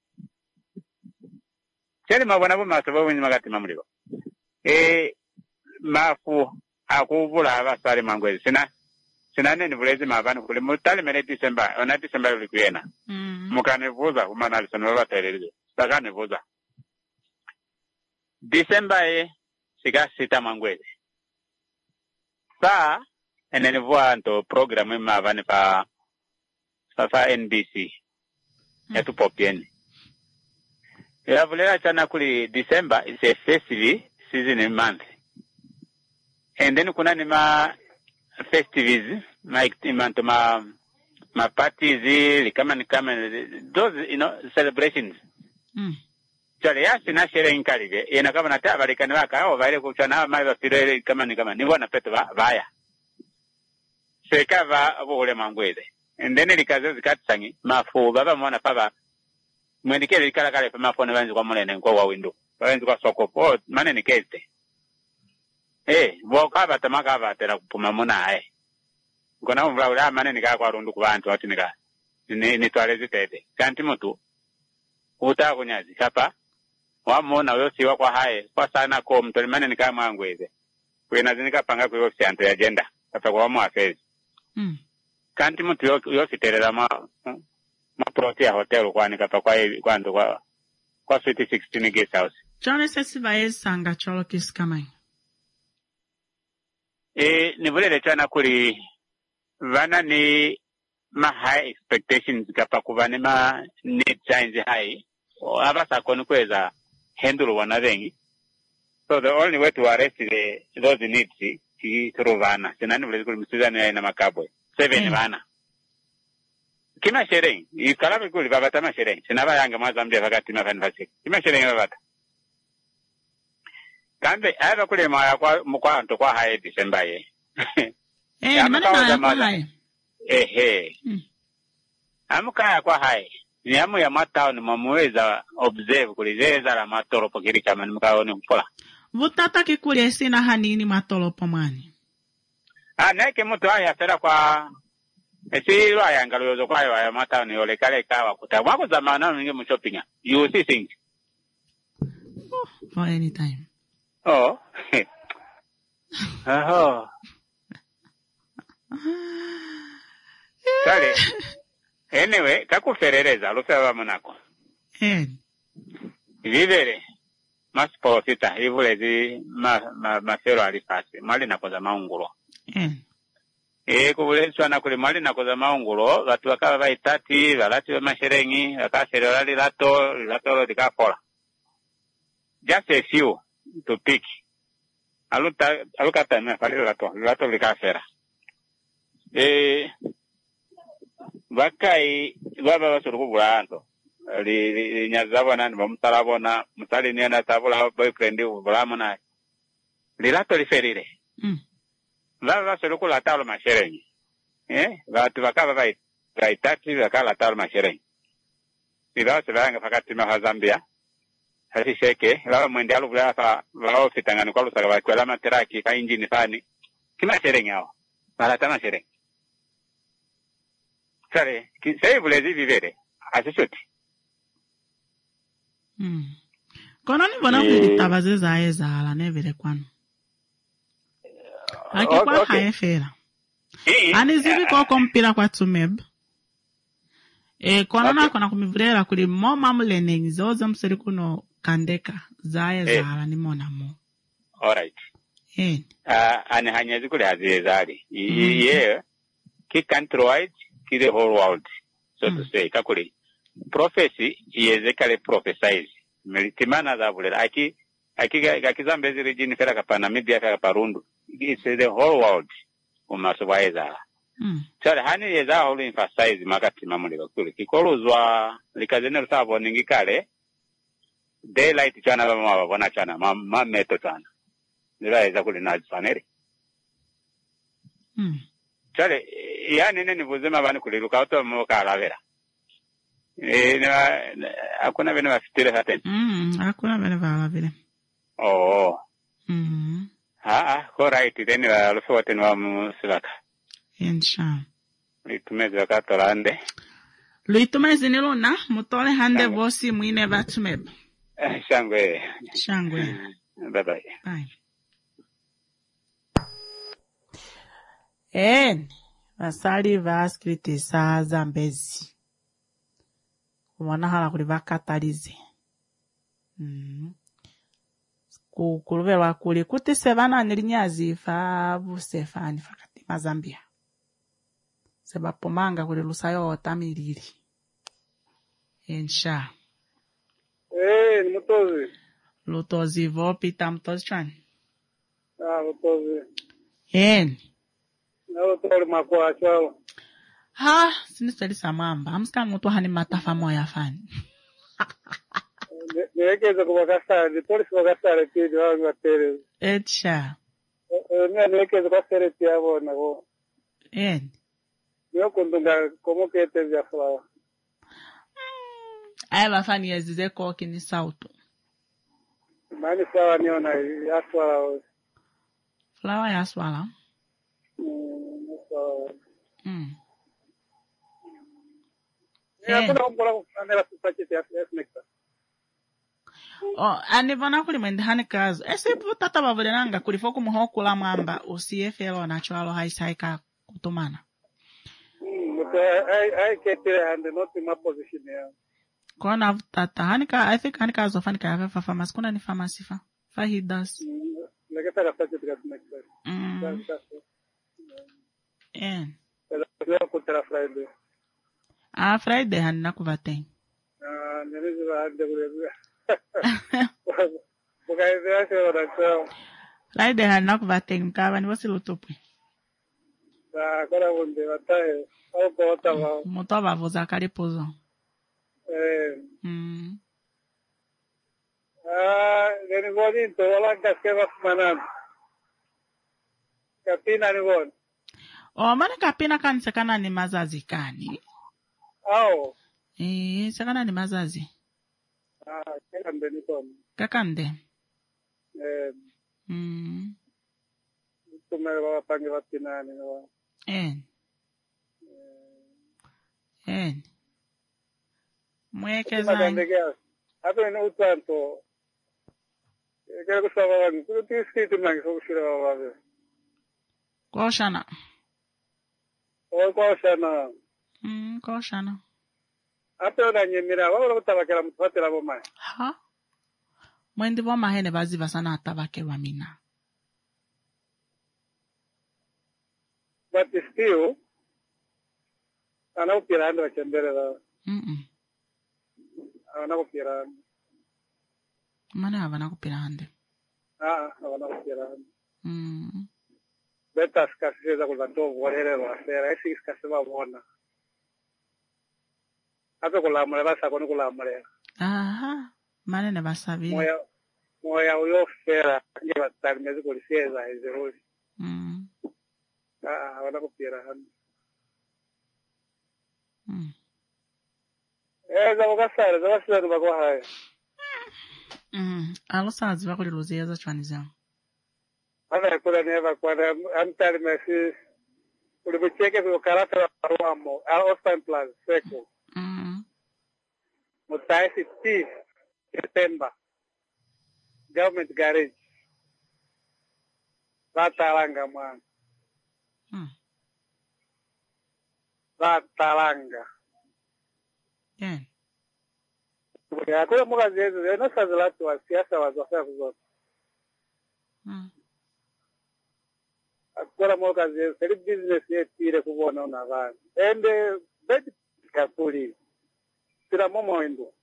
Chali mabwana masababu ni magati mamliwa. E, mafu, akuvula abasari mangwezi. Sina, sina nini vulezi mabanu kuli. Mutali mene December, ona December ulikuyena. Mm. Mukane vuza, umana alisana wala tairilize. Sakane vuza. December e, siga sita mangwezi. Saa, eneni vua anto programu mabani pa, pa N B C. Mm. Yatu popieni. Ya vulera chana kuli December is a festive season month. And then kuna ni ma festivities, ma activities, ma ma parties, kama ni kama those you know celebrations. Mm. Chale ya sina sherehe nkalive. Yena kama nata balikani waka au vile kuchana ma ba fire kama ni kama ni bona peto vaya. Sekava obole mangweze. And then likazo zikatsangi mafu baba mwana paba mwendikele likala kale pa mafone banzi kwa mulene kwa wa window. Banzi kwa soko po mane ni kete. Eh, boka batamaka batera kupuma muna ae. Ngona umvula ula mane nika kwa rundu kubantu ati nika ni ni twalezi tete. Kanti mutu uta kunyazi kapa wa mona yo siwa kwa hae kwa sana ko mtoli mane nika mwangweze. Kwena zinika panga kwa ofisi anto ya agenda kapa kwa mu affairs. Mm. Kanti mutu yo yo fiterera ma ma protea hotel kwa nika pa kwa kwa ndo kwa kwa Sweet sixteen guest house. Chone sesi bae sanga cholo kiskamai. E ni vile chana kuli vana ni ma high expectations kapa kuvani ma need change high o abasa konu kweza handle wana vengi. So the only way to arrest the those needs ki through vana sinani vile kuli msuzani na makabwe seven mm. vana kima sherehe ikalabe kuli baba tama sherehe sinaba yanga mazambia vakati mafani fasik kima sherehe babata kambe aba kule maya kwa mukwa ndo kwa hae December ye eh mana maya kwa hae ehe mm. Amuka kwa hae ni amu ya matao ni mamuweza observe kulizeza la matoro pokiri kama ni mkaoni mpola vutata kikuli sina hanini matolo pomani ah neke mtu haya fera kwa esi lo ayangalo yozo kwa ya matao ni ole kale kawa kuta wako zamana ninge mshoppinga you see things oh, for any time. Oh. Oh. Sale. Anyway, kakuferereza lufewa munako. Eh. Vivere. Mas profita ivulezi ma ma mafero alifasi. Mali nakoza maungulo. Eh. Eh kubulezwa na kuli mali nakoza maungulo, watu wakaba baitati, balati wa masherengi, akasere lali lato, lato likapola. Just a few to pick. Aluta aluka tame fali lato, lato likafera. Eh Bakai baba basuru kubulanto. Li, li, li nyazabo nani bamutalabona, mutali ni ana tabula boyfriend ubulamona. Li lato liferire. Mm. Baba basuru kulatalo masherengi. Eh? Batu bakaba bai baitati bakala talo masherengi. Ila sebanga fakati ma Zambia. Hasi sheke, lawa mwende alu kula fa lao fitangani kwa lusaka kwa lama teraki ka injini fani. Kima sherengi hao. Malatama sherengi. Sare, kisei bulezi vivere. Asishuti. Mm. Kono ni bona kuli tabazeza eza ala nevile kwanu. Aki kwa okay. Haefera. Ani zivi kwa kompila kwa tumeb. E kono okay. Na kona kumivrela kuli mo mamulene ngizozo msiri kuno kandeka zaye hey. Zala ni mona mo. Alright. Eh. Uh, ane hanyezi kule haziye zali. Iye, yeah. Ki countrywide, ki the whole world. So mm. to say, kakuli. Prophecy, iyeze kale prophesize. Melitimana za bulera. Aki, aki, aki zambezi rijini fera kapa Namibia fera kapa rundu. It's the whole world. Umasuwa eza. Mm. Chale, hani yeza hulu emphasize makati mamuli kakuli. Kikoluzwa, likazene sabo ningi kale, daylight chana ba mwa wana chana, ma, ma meto chana. Nila yeza kuli naji saneri. Mm. Chale, ya nene nivuzema bani kuli luka oto mwoka alavera. Eh, na hakuna vile mafikiri hata. Mm, hakuna vile vile vile. Oh. Mhm. Ah, ko right then wa luso wote wa musilaka. Insha. Litumeze katorande. Luitumeze nilona mutole hande vosi mwine batumeba. Eh, shangwe. Shangwe. Bye bye. Bye. En, vasali vaskriti sa Zambezi. Kumona hala kuli vakatalize. Mm. Kuluverwa kuli kuti sevana nilinyazi fa vusefani fakati mazambia. Seba pomanga kuli lusayo otamilili. Ensha. Eh, ni mutozi. Lutozi vopi tamtozi chani. Ah, mutozi. En. Nalo tole makwa chao. Ha, sinisali samamba. Amska mtu hani matafa moya fani. Niwekeze kubakasari, polisi kubakasari pidi wangu watere. Echa. Mia niwekeze kwa sereti yabo nako. En. Niyo kundunga komo kete vya flawa. Aya wafani yezize koki ni sautu. Mani sawa niyo na yaswala. Flawa yaswala? Mm, sawa. Mm. Ya kuna mbola kufanya susachete ya next. Oh, anivona kuli mwende hani kazo. Ese putata bavule nanga kulifoku muhokula mwamba usiyefelo na chwalo haisaika kutumana. Mm, but I I get there and not in my position here. Kona tata hani ka I think hani kazo fani ka yafa pharmacy kuna ni pharmacy fa. Fa he does. Mm, like I said susachete ya next. Mm. En. Pero kutra Friday. Ah, Friday hani nakuvateng. Ah, nilizi baada kule. Bukai dia se ora chao. Friday hani nakuvateng mkaba ni wasi lutupi. Sa kora bonde batae. Au kota ba. Moto bavuza kali pozo. Eh. Mm. Ah, gani bonito wala kaskeva manan. Kapina ni bon. Oh, mane kapina kani sekana ni mazazi kani? Ao. Eh, sekana ni mazazi. Ah, kakande ni kon. Kakande. Eh. Mm. Tumere baba pange vatina ni no. En. En. Mweke Madame zani. de gas. Ato ni utanto. Kaya ko sa baba, kung tiski tu nang so sila baba. Koshana. O ko siya na. Mm, koshana. Ato na nyemira, wala ko tabakela mutfatela bomai. Ha? Mwendi boma hene baziva sana atabake wa mina. But still, ana upirando wachembele da. Mm-mm. Ana upirando. Mane havana kupirande. Ah, ana upirando. Mm. Beta skasiza kulanto vorere wa sera, esi skasiva bona. Ato kulamale basa kono kulamale. Aha. Mane ne basavile. Moya moya uyo fera, ngiba tarmezi kuliseza izeruli. Mm. Ah, ana upirando. Mm. Eh, za ukasara, za wasira bakwa haya. Mm. Alo sazi bakuli luziya za chwaniza. Ana kula neva kwa amtari mesi ulibucheke kwa karata wa wamo al Ostan Plus seko. Mm. Mutaisi T September government garage Vatalanga man. Mm. Vatalanga. Yeah. Ya kula muka zezu ya nasa zilatu wa siasa wa zofa kuzote. Mm. Akora muka zezu seri business ye tire kubona unavani. Ende bedi kapuli. Sira momo endo.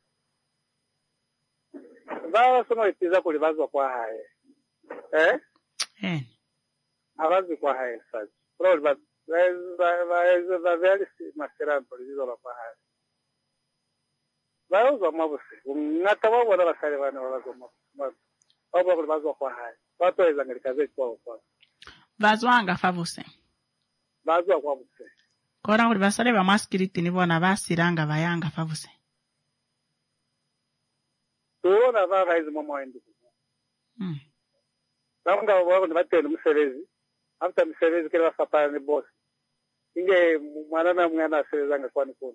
Vawa sono itiza kulibazwa kwa hae. Eh? Eh. Abazi kwa hae saji. Pro ba ba ba ba very masteran por dizo la kwa hae. Vawa zo mabuse. Ngata wa wala basale bana wala zo mabuse. Oba kulibazwa kwa hae. Watu weza ngalikaze kwa kwa. Vazwanga favuse. Vazwa kwa buse. Kora kuli basale ba maskiriti ni bona basiranga bayanga favuse. tuona vava hizi mama wendu mm nanga wao ni batendo mserezi after mserezi kile wasapana ni boss inge mwana na mwana serezanga kwani kuna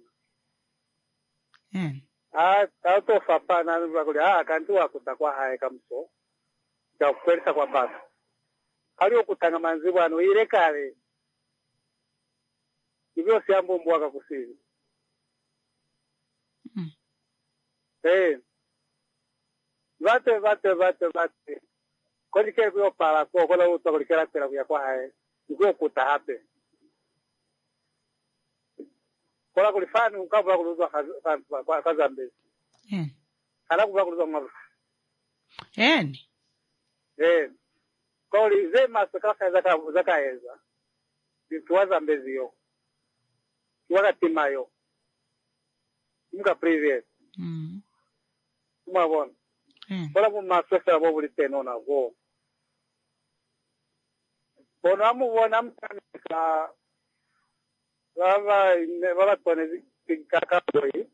mm ah tato sapana ni bakuli ah kantu akutakwa haye kamso ya kwelisa kwa basa ali okutanga manzi bwana ile kale ibyo siambo mbwaka kusini mm eh vate vate vate vate kwani kile para kwa kwa uto kwa kila tera kwa kwa hae ndio kutahape kwa kulifanya ukabla kuluzwa kwa kwa zambe mm ala kubla kuluzwa mwa en eh kwa lize masaka zaka zaka eza tuwaza mbezio tuwaga timayo mga previous mm umabona mm kwa mu masaka bo buliteno na go bona mu bona mtaka baba ne baba tone kaka boy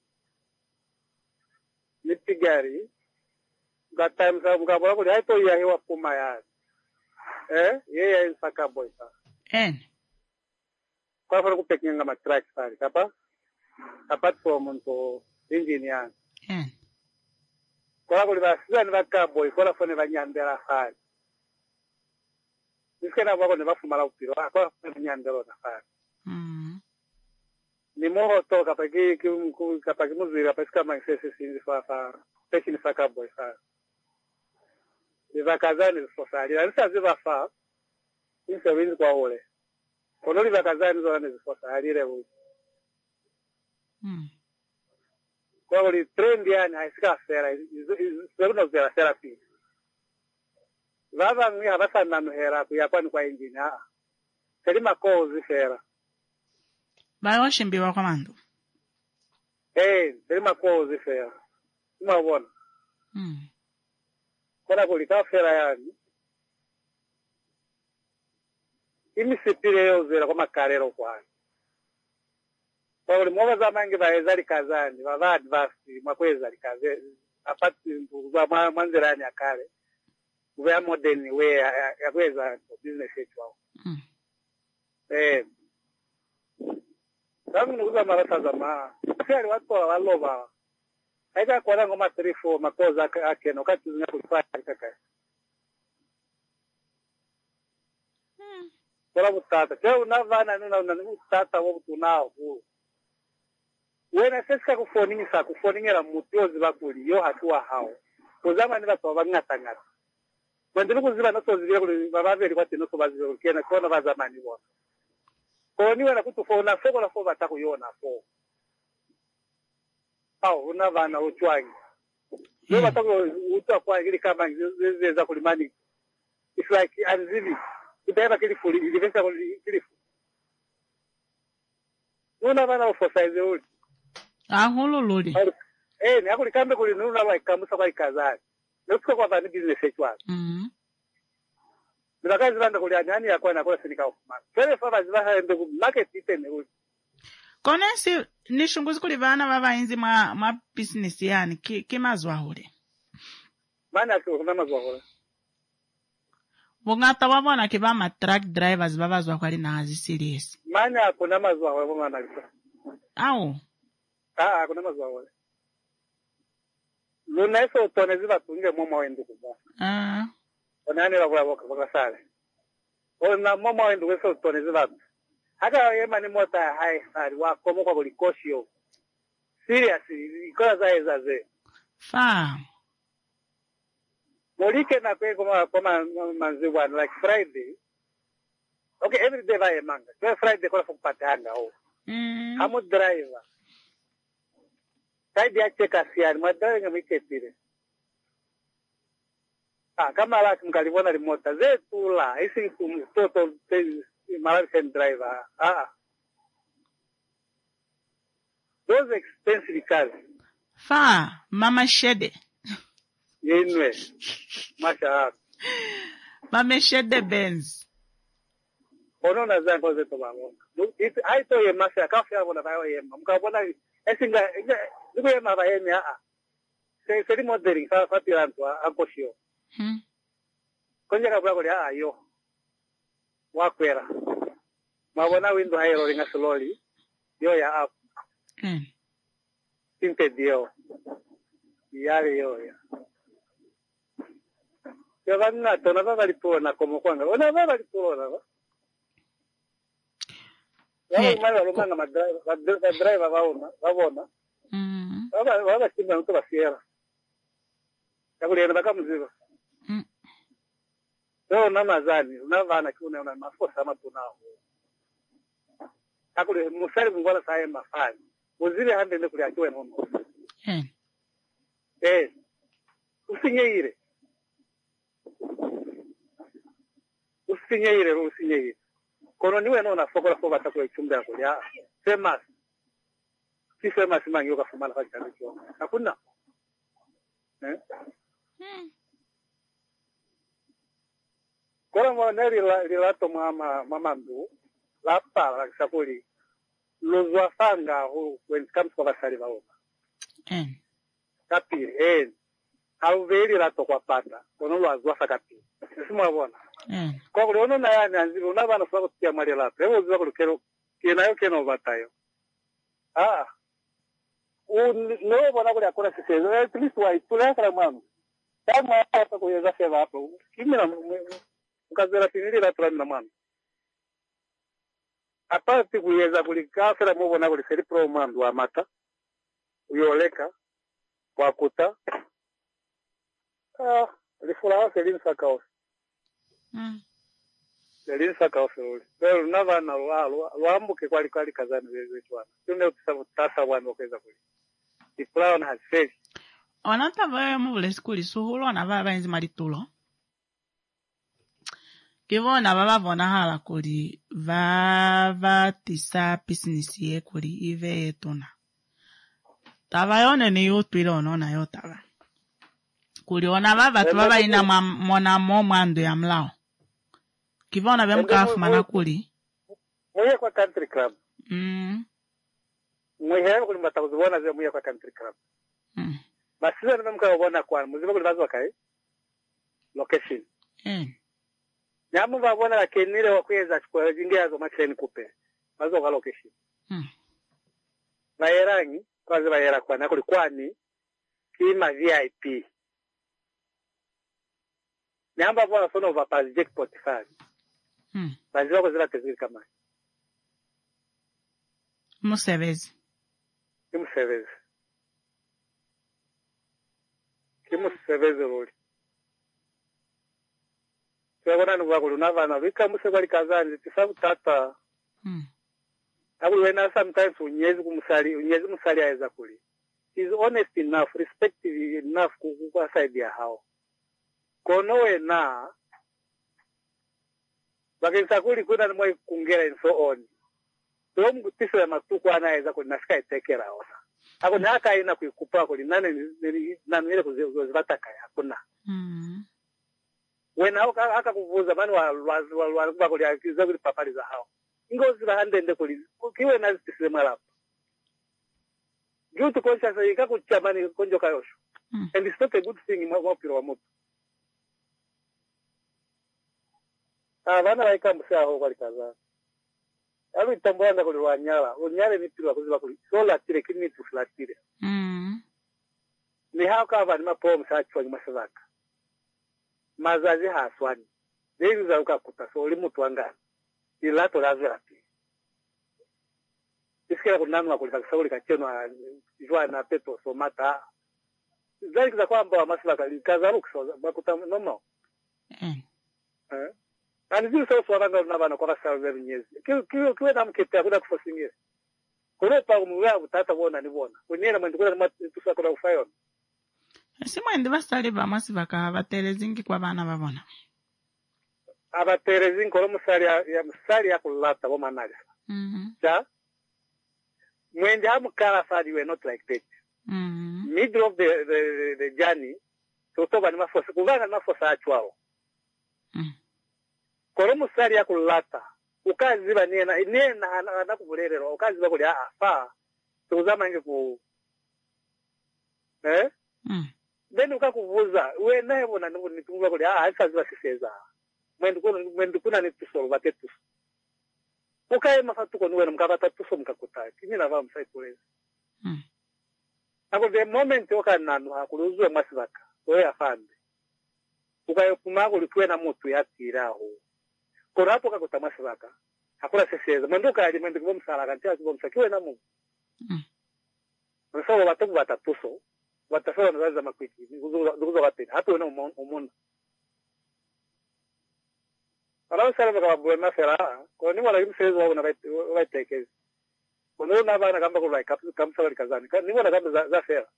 nitigari gata msa mkabora kuli haito ya hewa puma ya eh yeye saka boy sa en kwa fara kupekinga ma track sari kapa apart from to engineer en kwa kuli basiza ni baka boy kwa fone banyandera sari nisikena bako ne bafumala upiro kwa fone banyandera na sari mm ni moho to kapaki kapaki muzira pesika maisese sinzi fa fa pekini saka boy sa livakazani sosali alisa ziva fa inse winzi kwa ole kono livakazani zo ne sosali lewo mm kwa oli trend yani haisika fera zero zero therapy vava ngi abasana no hera ku yakwani kwa engineer selima kozi fera bayo shimbiwa kwa mando eh selima kozi fera umabona mm kona kulika fera yani imisipire yozera kwa makarero kwani kwa uli mwoga za mangi vaeza likazani vava advance mwakweza likaze apati kwa mwanzirani ya kare uwe modern we ya kweza business yetu wao mm eh Samu nukuza marasa zama kari watu walova haika kwa ngoma three four makoza ake no kati zinya kufanya kaka mm kwa butata je unavana nuna unatata wo tunao wena sesa kufoninga kufoningera mutyozi bakuli yo hatuwa hao kuzama ni batu bangata Mwendele kuziba naso zibia kuli babaveri kwa tino soba zibia kena kona bazamani bona. Kwa niwe na kutufona foko na foko bataku yona foko. Au unavana uchwangi. Yo bataku uta kwa ngili kama zeza kulimani. It's like anzibi. Utaeba kili fuli, ilivesa kili fuli. Unavana ufosaize uli. Ahulu luli. Eh, ni akuli kambe kuli nuna wa ikamusa kwa ikazari. Nuko kwa vani business yetu. Mhm. Ndakazi banda kuli anyani yakwa na kwa sinika ofumana. Kele fava zibaha ende ku market itene uli. Konesi nishunguzi kuli vana vavainzi ma ma business yani ki kimazwa hule. Mana kwa mazwa hule. Bongata wabona kiba ma truck drivers babazwa kwali na hazi serious. Mana kuna mazwa hule mana kwa. Au. Ah, kuna mazwa hule. Luna eso tonezi batunge mama wendu kuba. Ah. Onani bakula boka bakasale. Ona mama wendu eso tonezi batu. Hata yema ni mota hai sari wa komo kwa kulikosio. Seriously, ikola za ezaze. Fa. Molike na kwe kama kama manziwa like Friday. Okay, every day vai manga. So Friday kwa kupata hanga ho. Mm. Hamu driver. Kai dia cheka siani, madara ngamiketire. Ah, kama la mkalibona limota zetu la, isi mtoto Malaysian driver. Ah. Those expensive cars. Fa, mama shede. Yenwe. Masha. Mama shede Benz. Ono na zango zetu babo. It haito ye masha kafi hapo na bayo yema. Mkabona esinga niko yema ba yema ah. se se modeling fa fa tiranto akoshio mm konja kabla ko ya ayo wakwera mabona window hayo ringa slowly yo ya up mm tinte dio yale yo ya yo vanna tona va valipona como kwanga ona va valipona va ya mara romanga madriver driver vaona vavona mm va va va simba no va fiera yakulienda bakamuziva mm yo na mazani unavana kuna una mafosa matunao akule musali ngwala saye mafani uzile hande ndo kuli akiwe nono eh eh usinyeire usinyeire usinyeire kono niwe nona fokola fo batakwe chumba yako ya famous si famous mangi ukafumana kwa chama hicho hakuna eh mm kono mwaneri la lilato mama mama ndu lapa la kisakuli lozwa fanga ho when it comes to basali baona eh kapiri eh au veri lato kwa pata kono lozwa fakapiri sima bona eh kwa kuliona na yani anziro unabana sako tia mali lato hebu zwa kulukero kinayo keno batayo ah un no bona kule akora sisi at least wa itula kala mama kama hapa kuyeza seva hapo kimira ukazera tinili lato na mama apati kuyeza kulikafera mubona kuli seri pro mandu wa mata uyoleka wakuta ah lifula selin sakaos mm selin sakaos uli pero navana lwalo lwambuke kwali kwali kazani wewe chwana tune utisabu tasa bwana okeza kuli ifula na haseli onata vae mubule skuli suhulo na va vaenzi malitulo kivona vava vona hala kuli vava tisa business ye kuli ive yetuna tava yone ni yutwile onona yotava kuli ona vava tu vava ina mona mo mwando ya mlao kivona ve mkafu mana kuli muye kwa country club mm muye kuli mbatakuzibona ze muye kwa country club mm basiza nime mkabona kwa muziba kuli bazo kai location mm nyamu babona la kenile wakweza chukua zingia zo macheni kupe bazo kwa location mm bayerangi kwazi bayera kwa nakuli kwani kima V I P nyamba bona sono over pass jackpot fan mm baziwa kwa zila tezili kama musevezi kimu sevezi kimu sevezi roli Tuwagona nuwagulu navana wika muse wali kazani tisabu tata mm Abu wena sometimes unyezi kumusali unyezi musali aeza kuli is honest enough respectful enough kwa side ya hao kono wena bagenza kuli kuna nimwe kungera and so on so mgutiso ya matuku anaeza kuli nafika itekera ona ako naka ina kuikupa kuli nane nani ile kuzibataka ya kuna mm wena aka aka kuvuza bani wa wa wa kwa kuli akiza kuli papali za hao ngozi la handende kuli kiwe na sistema lapo Jutu conscious ika kuchamani konjo kayosho mm. And it's not a good thing mwa piro wa moto ah bana laika msa ho kwali kaza alu itambwanda kuli wanyala wanyala ni piro kuziba kuli sola tire kini tu flatire mm ni haka bani mapomo sa chwa masavaka mazazi haswani Dei za ukakuta so oli mutu wangana ilato lazera pi isikira kunanwa kulika sauli kacheno jua na peto somata zali za kwamba wa masala kazaruka so bakuta nono mm eh ani zile so so banga na bana kwa sababu nyezi kiwe kiwe kiwe na mkete kuda kufosingia kule pa umuya utata bona ni bona kunyera mwende kula na tusa kula ufayo simwe ndi basali ba masivaka batelezingi kwa bana babona abaterezi nkolo musali ya musali ya kulata bo manali mhm ja mwende amukala fadi we not like that mhm middle of the the, the, the journey so to bani mafosa kuvanga mafosa achwao mhm kolo musali ya kulata ukaziba nena nena anakubulelero ukaziba kuli afa tuzama nge ku eh Mm. Then ukakuvuza we naye bona nitunga kule ah hasaziba siseza. Mwendu kuna mwendu kuna nituso batetu. Ukaye mafatuko niwe mkakata tuso mkakuta. Kimi na va msaikolezi. Mm. Ako the moment okananu akuluzwe masibaka. Oya afande. Ukaye kumako litwe na mutu yatiraho. Kora hapo kakuta masibaka. Hakuna siseza. Mwendu kaje mwendu kubomsala kantia kubomsakiwe na mu. Mm. Nsawo bataku batatuso. Watasema nazaza makwiki. Nduguzo watena. Hapo na umona. Ara sala baka buena fera. Ko ni wala imsezo wa na vai tekezi. Ko no na bana kamba ko vai kamsa wali kazani. Ni wala kamba za, za fera.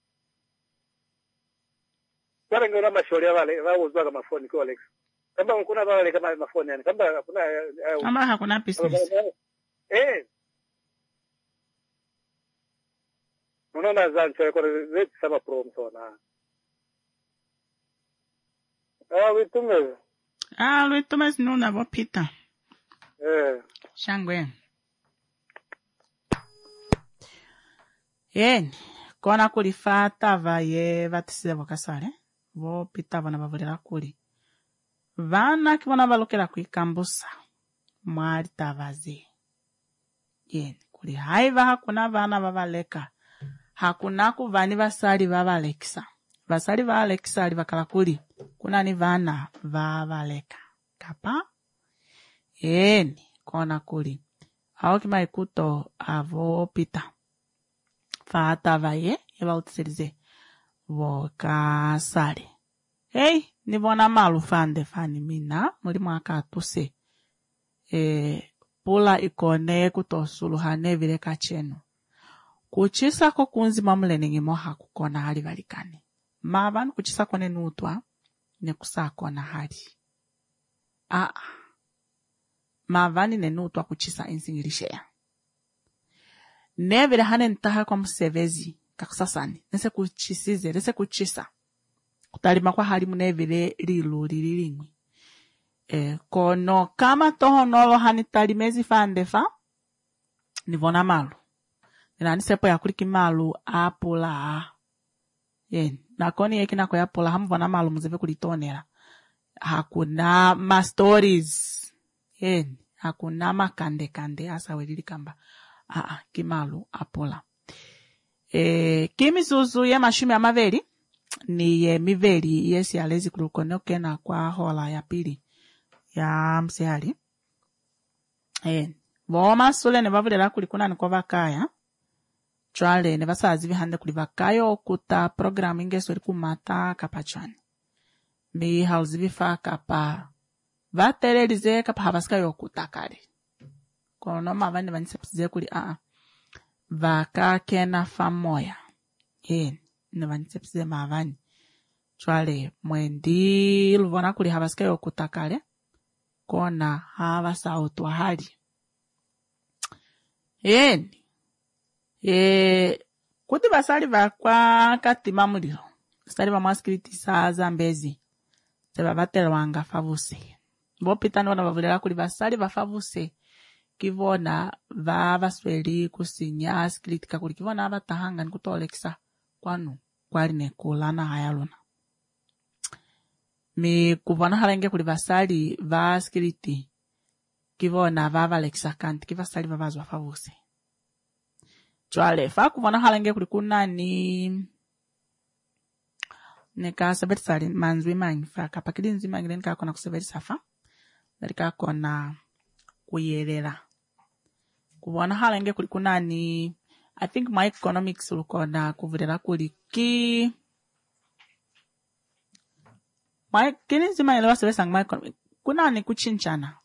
Kwa ngona mashori wale wao uzwa kama phone kwa Alex. Kamba kuna wale kama mafoni yani. Kamba kuna ama hakuna business. Eh. Unaona zancho kwa zeti sama promo na. Ah, witume. Ah, witume sinuna bopita. Eh. Shangwe. Yen, kona kulifata vaye vatisize vakasale. Bopita vana bavulira kuli. Vana kivona valokela kuikambusa. Mwari tavaze. Yen, kuli haiva hakuna vana vavaleka. Hakuna kuvani vasali vavalekisa. Vasali vavalekisa ali vakala kuli. Kuna ni vana vavaleka. Kapa? Eni, kona kuli. Hao kima ikuto avo pita. Fata vaye, eva utisirize. Voka sali. Hey, nivona malu fande fani mina. Muri mwaka atuse. E, pula ikone kutosuluhane vile kachenu. Kuchisa ko kunzima mulenenge moha kukona hali valikani. Mavani kuchisa kone nutwa, ne kusakona hali. Ah, mavani ne nutwa kuchisa insingilishea. Nevile hane ntaha kwa msevezi, kakusasani, nese kuchisize, nese kuchisa. Kutalima kwa hali munevile lilu lililingwi. E, kono kama toho nolo hani talimezi fandefa, nivona malu. Nina nisepo ya kuliki malu apula. Yen, nakoni yeki nako ya pula hamu vana malu mzeve kulitonera. Hakuna ma stories. Yen, hakuna ma kande kande asa welili kamba. Aa, kimalu apula. E, kimi suzu ye mashumi ya maveri. Ni ye miveri yesi alezi kulukonoke na kwa hola ya pili. Ya msehali. Yen, voma sule ne vavulera kulikuna nikova kaya. Chwale ne basazi bihande kuli bakayo okuta programming esori kumata kapachani. Mi halzi bifa kapa vaterelize kapa habasikayo okuta kale. Kono mavane vanisepsize kuli a vaka kena famoya. Yen, ne vanisepsize mavani. Chwale mwendi luvona kuli habasikayo okuta kale. Kona habasa otwa hali. Yen. E, kuti basali bakwa katima muliro. Basali ba maskriti sa zambezi. Seba batela wanga favuse. Bopita nona bavulera kuli basali ba favuse. Kivona va vasweli kusinya skriti kakuli kivona abatahanga nikutolekisa kwanu kwali nekulana hayalona. Mi kuvona halenge kuli basali va skriti kivona va valekisa kanti kivasali va vazwa favuse. Chwale, fa kuvona halenge kuli kunani neka sabeti sali manzwi mangi fa kapakili nzi mangi nika kona kusabeti safa nika kona kuyelela kuvona halenge kuli kunani I think my economics ulukona kuvudela kuli ki my kini nzi mangi lewa sabeti sang my economics kunani kuchinchana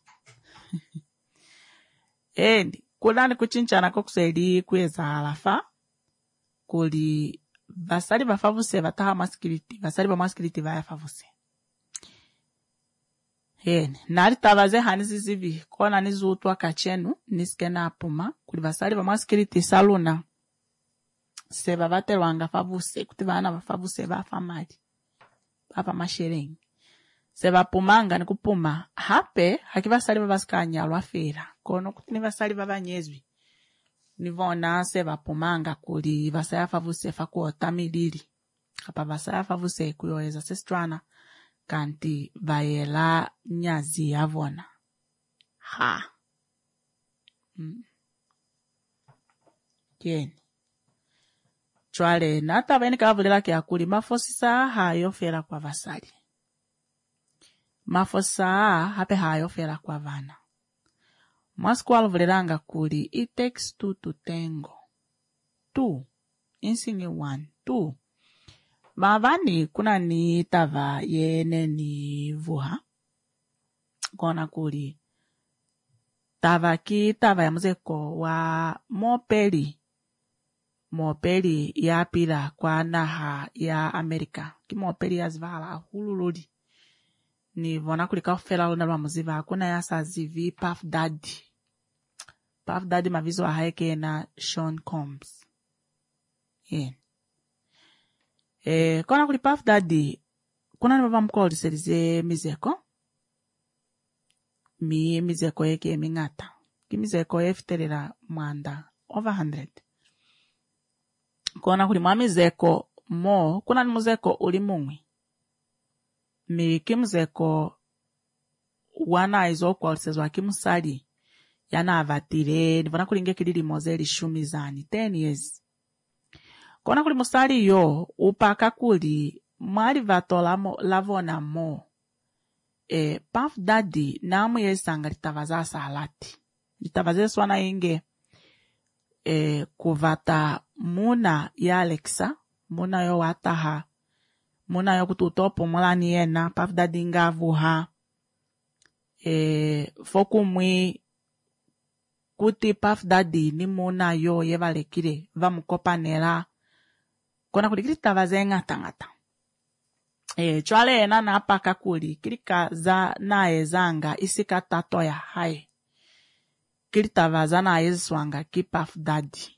endi kulani kuchinchana kokuseli kweza alafa kuli vasali bafavuse bataha maskiliti vasali ba maskiliti vaya favuse hen nari tavaze hanisi zivi kona nizutwa kachenu niskena apuma kuli vasali ba maskiliti saluna seba batelwanga favuse kuti vana bafavuse bafamali bapa masherengi seba pumanga nikupuma hape hakivasali babaskanya lwafera kono kuti ni basali babanyezwi nivona seba pumanga kuli basaya favuse fakuota milili kapa vasaya favuse kuyoeza sestrana kanti vayela nyazi yavona ha mm. Keni chwale nata veni kavulela kia kuli mafosisa hayo fera kwa vasali mafosa hape hayo fera kwa vana Masku alvulelanga kuli it takes two to tango two insinge one two mavani kuna ni tava yene ni vuha kona kuli tava ki tava ya muzeko wa mopeli mopeli ya pila kwa naha ya Amerika ki mopeli ya zvala hululodi ni vona kulika ufela luna lwa muziva kuna ya sazivi Puff Daddy Puff Daddy mavizo wa haeke na Sean Combs yeah. Eh, kona kuli Puff Daddy kuna ni baba mkoli serize mizeko mi mizeko yeke mingata ki mizeko efiterera mwanda over one hundred kona kuli mwamizeko mo kuna ni muzeko uli mungwi mi kimuzeko wana izo kwalisezwa kimusali yana avatire nivona kulinge kilili mozeli shumizani ten years kona kuli musali yo upaka kuli mwali vato lamo, lavona mo e, Puff Daddy namu yesanga litavaza salati litavaze swana inge e, kuvata muna ya Alexa muna yo wataha muna yo kututopo mulani yena Puff Daddy ngavuha e, foku mwi kuti Puff Daddy ni muna yo yevalekire vamukopanela kona kulikiri tavaze ngata ngata e, chwale yena na apaka kuli kilika za na ezanga isika tato ya hai kili tavaza na ezwanga ki Puff Daddy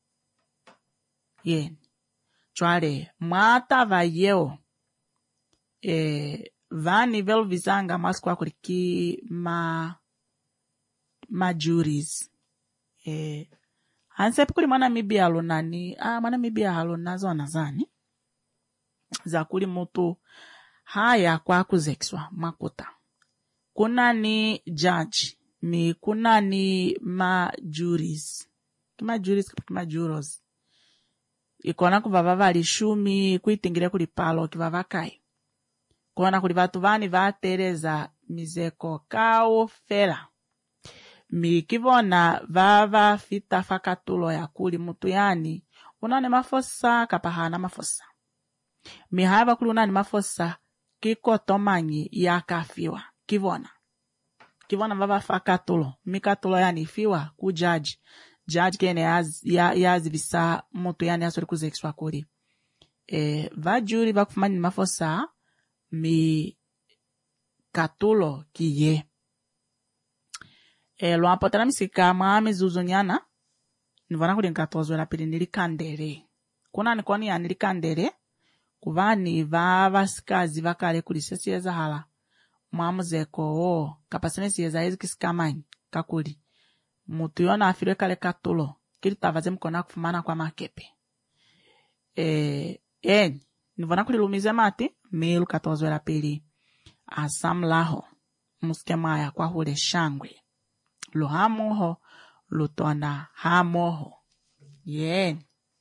yen chwale mwata va yeo e, vani velu vizanga maskwa kuliki ma ma juries e, hansepi kuli mwana mibi alonani ah mwana mibi alona zona zani za kuli mutu haya kwa kuzexwa makuta kuna ni judge mi kuna ni ma juries kima juries kima jurors ikona kuvava vali shumi kuitingire kuli palo kivava kai kona kuli vatu vani vatereza mizeko kao fela mi kivona vava fita fakatulo ya kuli mutu yani unane mafosa kapahana mafosa mi hava kuli unane mafosa kiko tomanyi ya kafiwa kivona kivona vava fakatulo mikatulo yani fiwa ku judge judge kene yaz, ya, yazivisa mutu yani asori kuzekiswa kuli e, vajuri vakufumani mafosa mi katulo kiye e, lo apotana misika maami zuzonyana nivona kuli nkatozwe la pili nilikandere kuna nikoni ya nilikandere kuvani vava sikazi vakale kuli sesiyeza hala mwamuzeko o kapasene siyeza hizi kisikamanyi kakuli mutu yona afirwe kale katulo kili tavaze mkona kufumana kwa makepe e, eni nivona kuli lumize mati milu katozwe la pili asamlaho muske maya kwa hule shangwe lo hamoho lutona hamoho yen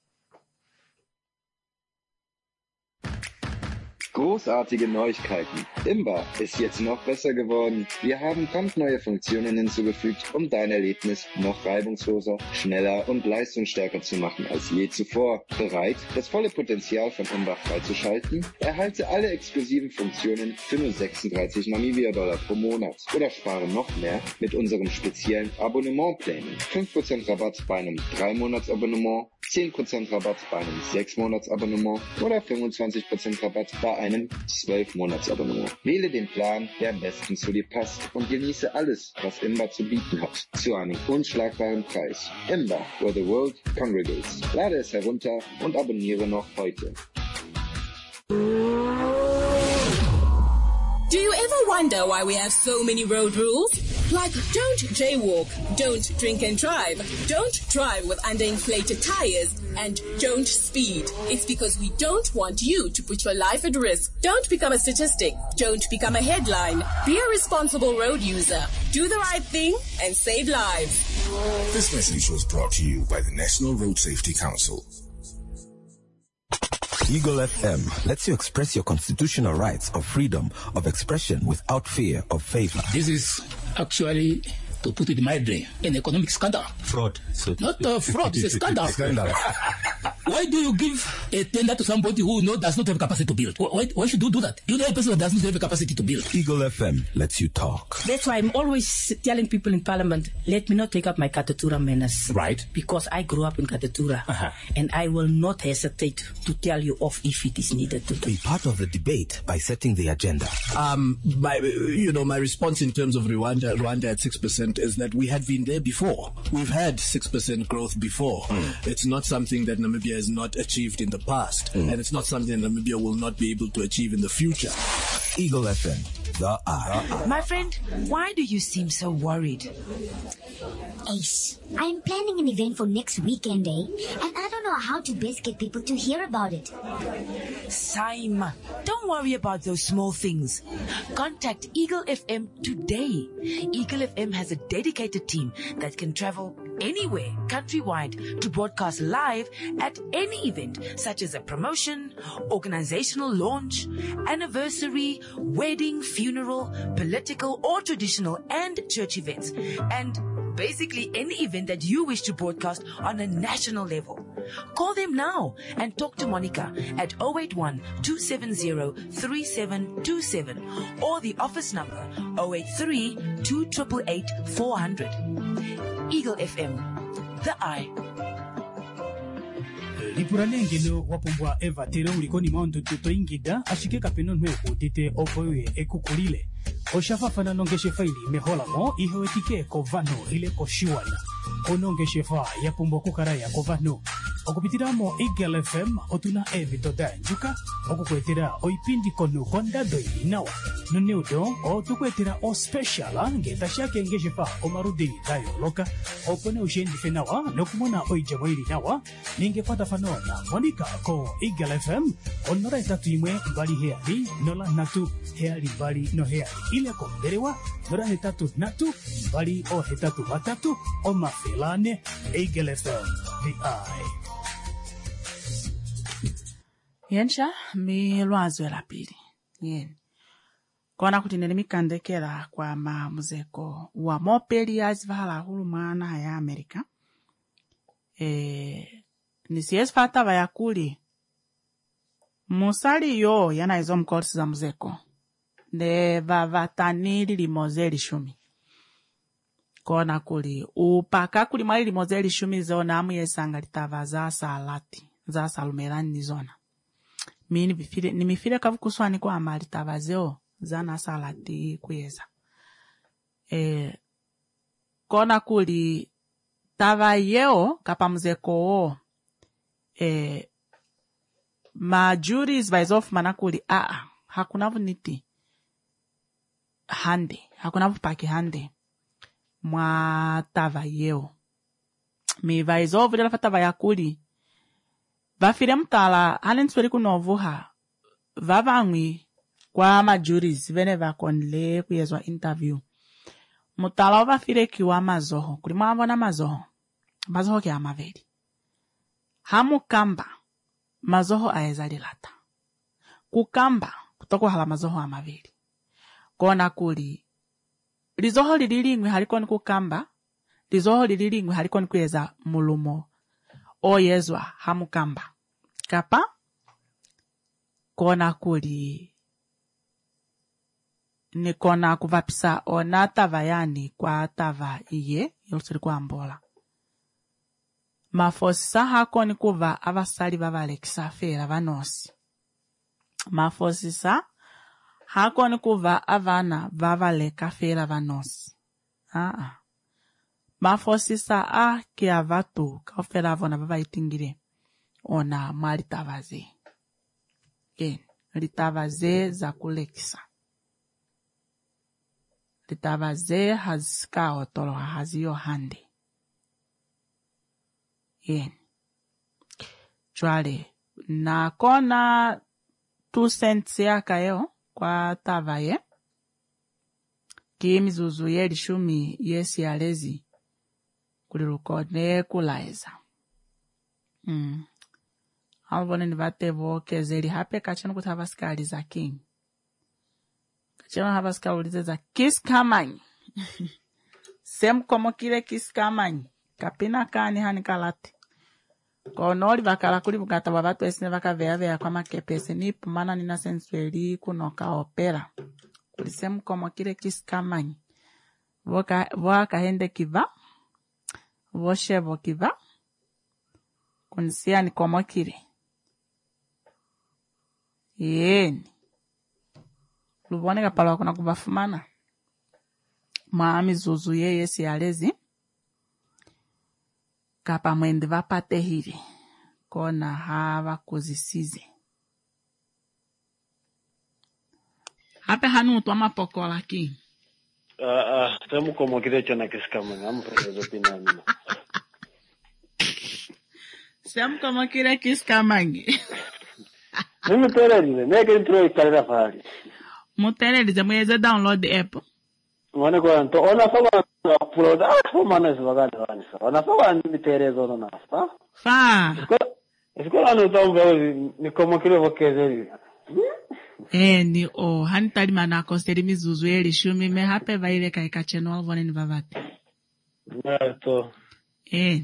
Großartige Neuigkeiten. Imba ist jetzt noch besser geworden. Wir haben brandneue Funktionen hinzugefügt, um dein Erlebnis noch reibungsloser, schneller und leistungsstärker zu machen als je zuvor. Bereit, das volle Potenzial von Imba freizuschalten? Erhalte alle exklusiven Funktionen für nur sechsunddreißig Namibia-Dollar pro Monat oder spare noch mehr mit unserem speziellen Abonnementplänen. fünf Prozent Rabatt bei einem drei Monats Abonnement, zehn Prozent Rabatt bei einem sechs Monats Abonnement oder fünfundzwanzig Prozent Rabatt bei einem zwölf Monats Abonnement. Wähle den Plan, der am besten zu dir passt und genieße alles, was Imba zu bieten hat, zu einem unschlagbaren Preis. Imba, where the world congregates. Lade es herunter und abonniere noch heute. Do you ever wonder why we have so many road rules? Like, don't jaywalk, don't drink and drive, don't drive with underinflated tires, and don't speed. It's because we don't want you to put your life at risk. Don't become a statistic. Don't become a headline. Be a responsible road user. Do the right thing and save lives. This message was brought to you by the National Road Safety Council. Eagle F M lets you express your constitutional rights of freedom of expression without fear of favor. This is actually, to put it mildly, an economic scandal. Fraud. So Not a fraud, it's a scandal. Scandal. Why do you give a tender to somebody who know, does not have capacity to build? Why, why should you do that? You know a person that does not have a capacity to build. Eagle F M lets you talk. That's why I'm always telling people in Parliament, let me not take up my Katatura manners. Right. Because I grew up in Katatura. Uh-huh. And I will not hesitate to tell you off if it is needed to do. Be part of the debate by setting the agenda. Um, my, you know, my response in terms of Rwanda, Rwanda at six percent is that we had been there before. We've had six percent growth before. Mm. It's not something that Namibia has not achieved in the past. Mm. And it's not something that Namibia will not be able to achieve in the future. Eagle F M, the eye. My friend, why do you seem so worried? Ace, I'm planning an event for next weekend, eh? And I don't know how to best get people to hear about it. Same. Don't worry about those small things. Contact Eagle F M today. Eagle F M has a dedicated team that can travel anywhere countrywide to broadcast live at any event, such as a promotion, organizational launch, anniversary, wedding, funeral, political or traditional and church events, and basically any event that you wish to broadcast on a national level. Call them now and talk to Monica at zero eight one, two seven zero, three seven two seven or the office number zero eight three, two eight eight, four zero zero. Eagle F M, the eye. Lipuralengelo wapumbwa Eva tere ulikoni maundu tuto ingida ashike kapeno nwe kutite opoye ekukulile. Oshafafana nongeshe faili mehola mo iho etike kovano ile koshiwana. Onongeshe fa yapumbwa kukaraya kovano. Okupitiramo Eagle F M otuna evito da njuka okukwetera oipindi konu honda doi nawa nuneudo otukwetera o special ngeta shake ngeshe fa omarudi dayo loka opone ushendi fenawa nokumona oijabo ili nawa ningepata fanona Monica ko Eagle F M onora etatu imwe mbali heali nola natu heali mbali no heali ile konderewa nora hetatu natu mbali o hetatu batatu o mafelane Eagle F M the eye. Yensha mi lwazo la pili. Yen. Kona kuti nene mikandekera kwa ma muzeko wa mopeli azivala hulu mwana ya Amerika. E, nisiezi fata vayakuli. Musali yo yana izo mkolisi za muzeko. Ne vavatani limozeli shumi. Kona kuli upaka kuli mali limozeli shumi zona amu yesanga litava za salati. Za salumerani nizona. Mini bifire ni mifire kavukuswani kwa amali tavazeo zana salati kuyeza. E, kona kuli tava yeo kapamuzeko e, ma juries vaizofu manakuli aa hakuna vuniti hande hakuna vupaki hande mwa tava yeo mi vaizofu dela fatava yakuli vafire mtala hanensweri kunovuha vavangwi kwa majuris vene vakonle kuyezwa interview mutala wa vafire kiwa mazoho kuli mwavona mazoho mazoho kia maveri hamu kamba mazoho aezali lata kukamba kutoko hala mazoho amaveri kona kuli lizoho lililingwe halikoni kukamba lizoho lililingwe halikoni kuyeza mulumo oyezwa hamukamba kapa kona kuli ni kona kuvapisa ona tava yani kwa tava iye yolusiri kwa ambola mafosisa hako ni kuva avasali vavalekisa fera vanosi mafosisa hako ni kuva avana vavaleka fera vanosi ah ah mafosisa a kia vatu kaofera avona vavaitingire ona mali tavaze. Ken, litavaze za kulekisa. titavaze hazika otolo haziyo hande. Yen. Chwale. Na kona two cents yaka yo kwa tavaye. Kimizuzu yeli shumi yesi alezi. Kulirukone kulaiza. Mm. Alvone ni vatevo kezeli hape kachano kutavaskali za king. Kachano havaskali za kis kamanyi. Sem komo kile kis kamanyi. Kapina kani hani kalati. Konoli vakala kuli bukata wabatu esine vaka vea vea kwa makepese ni pumana nina sensueli kunoka opera. Kuli sem komo kile kis kamanyi. Voka, voka hende kiva. Voshevo kiva. Kunisia ni komo kile. Yeni. Lubone kapalwa kuna kubafumana. Maami zuzu ye yesi alezi. Kapa mwende vapate hili. Kona hava kuzisize. Hape hanu utwa mapoko laki. Ah, ah, temu komo kile chana kisikama nga mprezo pinanina. Semu komo kile kisikamangi. Mimi terelize, neke intro ikalera fahari. Muterelize, mweze download the app. Mwane kwa nto, ona sawa upload, ah, kwa mana isi wakani wani sa. Ona sawa miterezo ono nasa. Faa. Isikola anu utamu ni komo kile wakezeli. Eh, ni o, hani tali manako steri mizuzu eli shumi me hape vaile kaika cheno alvone ni vavati. Nato. Eh.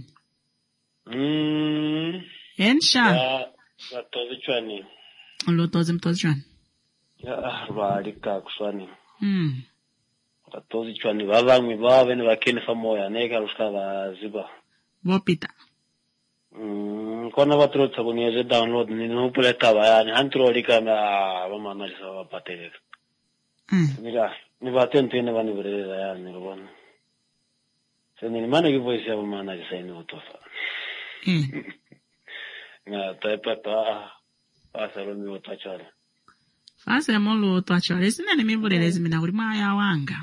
Mm. Ensha. Ya, natozi chwani. Lotozi mtozi chwani. Ya, rwalika kuswani. Hmm. Natozi chwani, vavangwi vawe ni wakini famoya, neka ruska vaziba. Vopita. Mm, kona vatrotsa kunieze download, ni nupule tava yani, hantro lika na vama analisa vapateleka. Hmm. Nika, ni vatento ine vani vreza yani, nirubona. Seni ni mana ki voice ya vama analisa ine utofa. Hmm. Nga, taipata, pasalo mi utachale. Fase ya molo utachale, sina ni mivulelezi mina ulima ya wanga.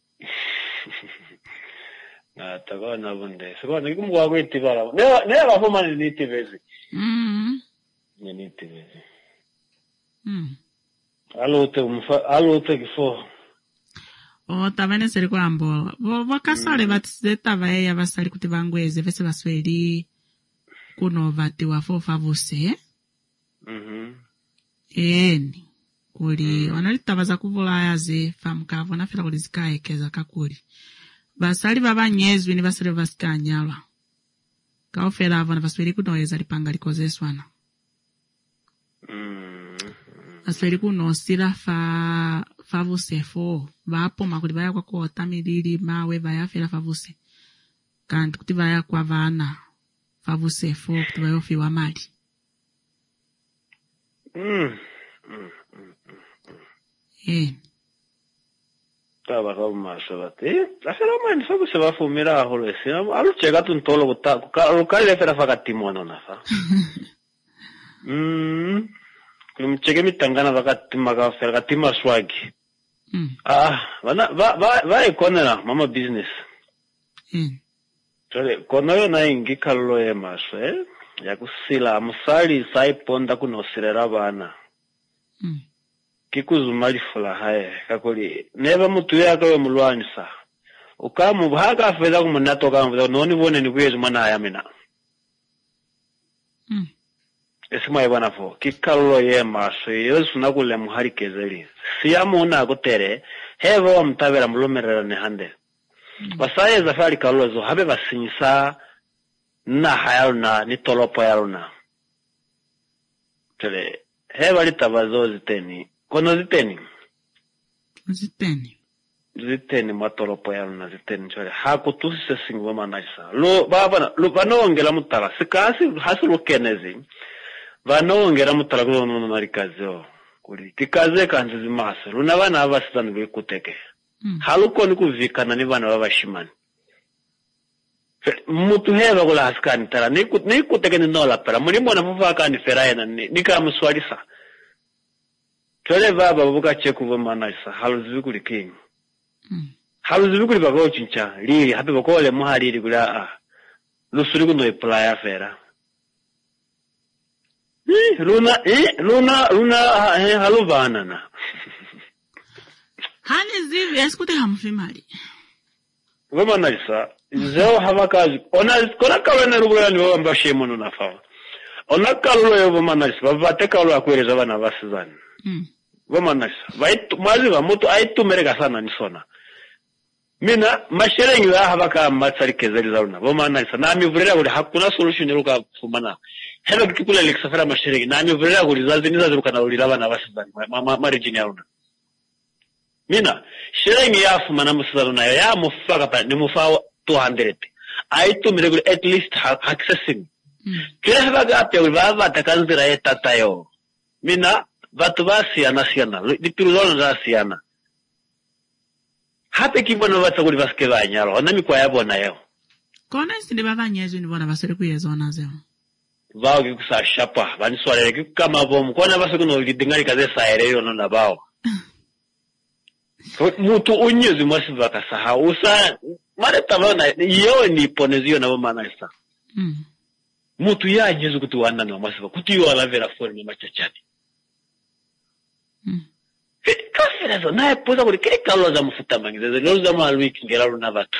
Na tago na bunde. Siko ni kumu kwa kweti bara. Ne ne ba foma ni tivezi. Mm. Ni ni tivezi. Mm. Alo te umfa alo te kifo. O tabene seri kwa ambo. Vo vakasale vatiseta vae ya vasali kuti vangweze vese vasweli kuno vati wa fofa vose. Mhm. Eni. Kuli wanalitavaza kuvulaya ze famkavo na fila kuli zikaekeza kakuli. Vasali vava nyezwi ni vasali vasikanyalwa. Kaofela avana vasweli kunoeza lipanga likozeswana. Mm. Vasweli kunosila fa favuse fo. Vapo makuli vaya kwa kuota milili mawe vaya fela favuse. Kanti kuti vaya kwa vana favuse fo kuti vaya ofi wa mali. Mm. Mm. Eh. Tava kwa masabati. Afera mani sabu se va fumira aholo esi. Alu chega tu ntolo buta. Lukali le fera faka timono nafa. Mm. Kuli mchege mitangana faka timaga fera tima swagi. Mm. Ah, vana va va va ekonera mama business. Mm. Tole konoyo na ingi kallo e maso eh. Ya kusila musali sai ponda kunosirera bana. Mm. Kikuzumali fula hae kakoli neva mutu yako yo mulwanisa ukamu bhaga feza kumunnato kamu noni bone ni kwezo mwana haya mina mm esima yebana fo kikallo ye maso yesu nakule muhari kezeli siyamu na kutere heva wa mtabera mulomerera ne hande mm. Basaye zafari kallo zo habe basinyisa na hayaluna ni tolopo yaluna tele heva litabazo ziteni kono ziteni ziteni ziteni matolopo yaluna ziteni chole hakutusi se singwa manajisa lo baba lo banongela mutala sikasi hasilu kenezi banongela mutala kuno no marikazo kuli tikaze kanzi zimase luna bana abasitani bekuteke mm. Haluko ni kuvikana ni bana babashimani mutu heba kula haskani tala ni kuteke ni nola pera muni mwana fufa kani feraena ni nikamuswalisa Tole baba buka cheku vama naisa haluzi kuli king. Mm. haluzi kuli bako chincha lili hape bako le muhalili kula ah lusuri kuno iplaya fera eh luna eh luna luna eh haluvana na hani zivi esikute hamfimali Vama nalisa zeo havakazi ona kona kalona rubula ni wamba shemono nafa ona kalolo yo vama nalisa vavate kalolo akweleza bana basizani mm vama nalisa vaitu mazi va moto aitu mereka sana ni sona mina masherengi wa havaka matsari kezeli zauna vama nalisa na mivurera kuli hakuna solution ruka fumana helo kikula lekisafara masherengi na mivurera kuli zaziniza ziruka na ulira bana basizani ma ma region yauna mina shirengi yafu mana musaro na ya mufaka pa ni mufa two hundred aitu miregule at least accessing kile baga apya ulava takanzira etata yo mina vatu basi anasiana dipirulo na asiana hape kibono vatu kuli baske banyalo na mikwa yabona yo kona sinde babanyezo ni bona basere kuyezona zeo vao kikusa shapa baniswale kama bomu kona basekuno lidingali kaze saere yo na bao mutu unyezi mwasi vakasaha usa mare tabana yo ni ponezio na bama isa mm mutu ya jesu kutuwana na mwasi kuti yo ala vera fori ni machachani mm kafira zo na epoza kuri kile kalo za mfuta mangize zo za malwiki ngela runa vatu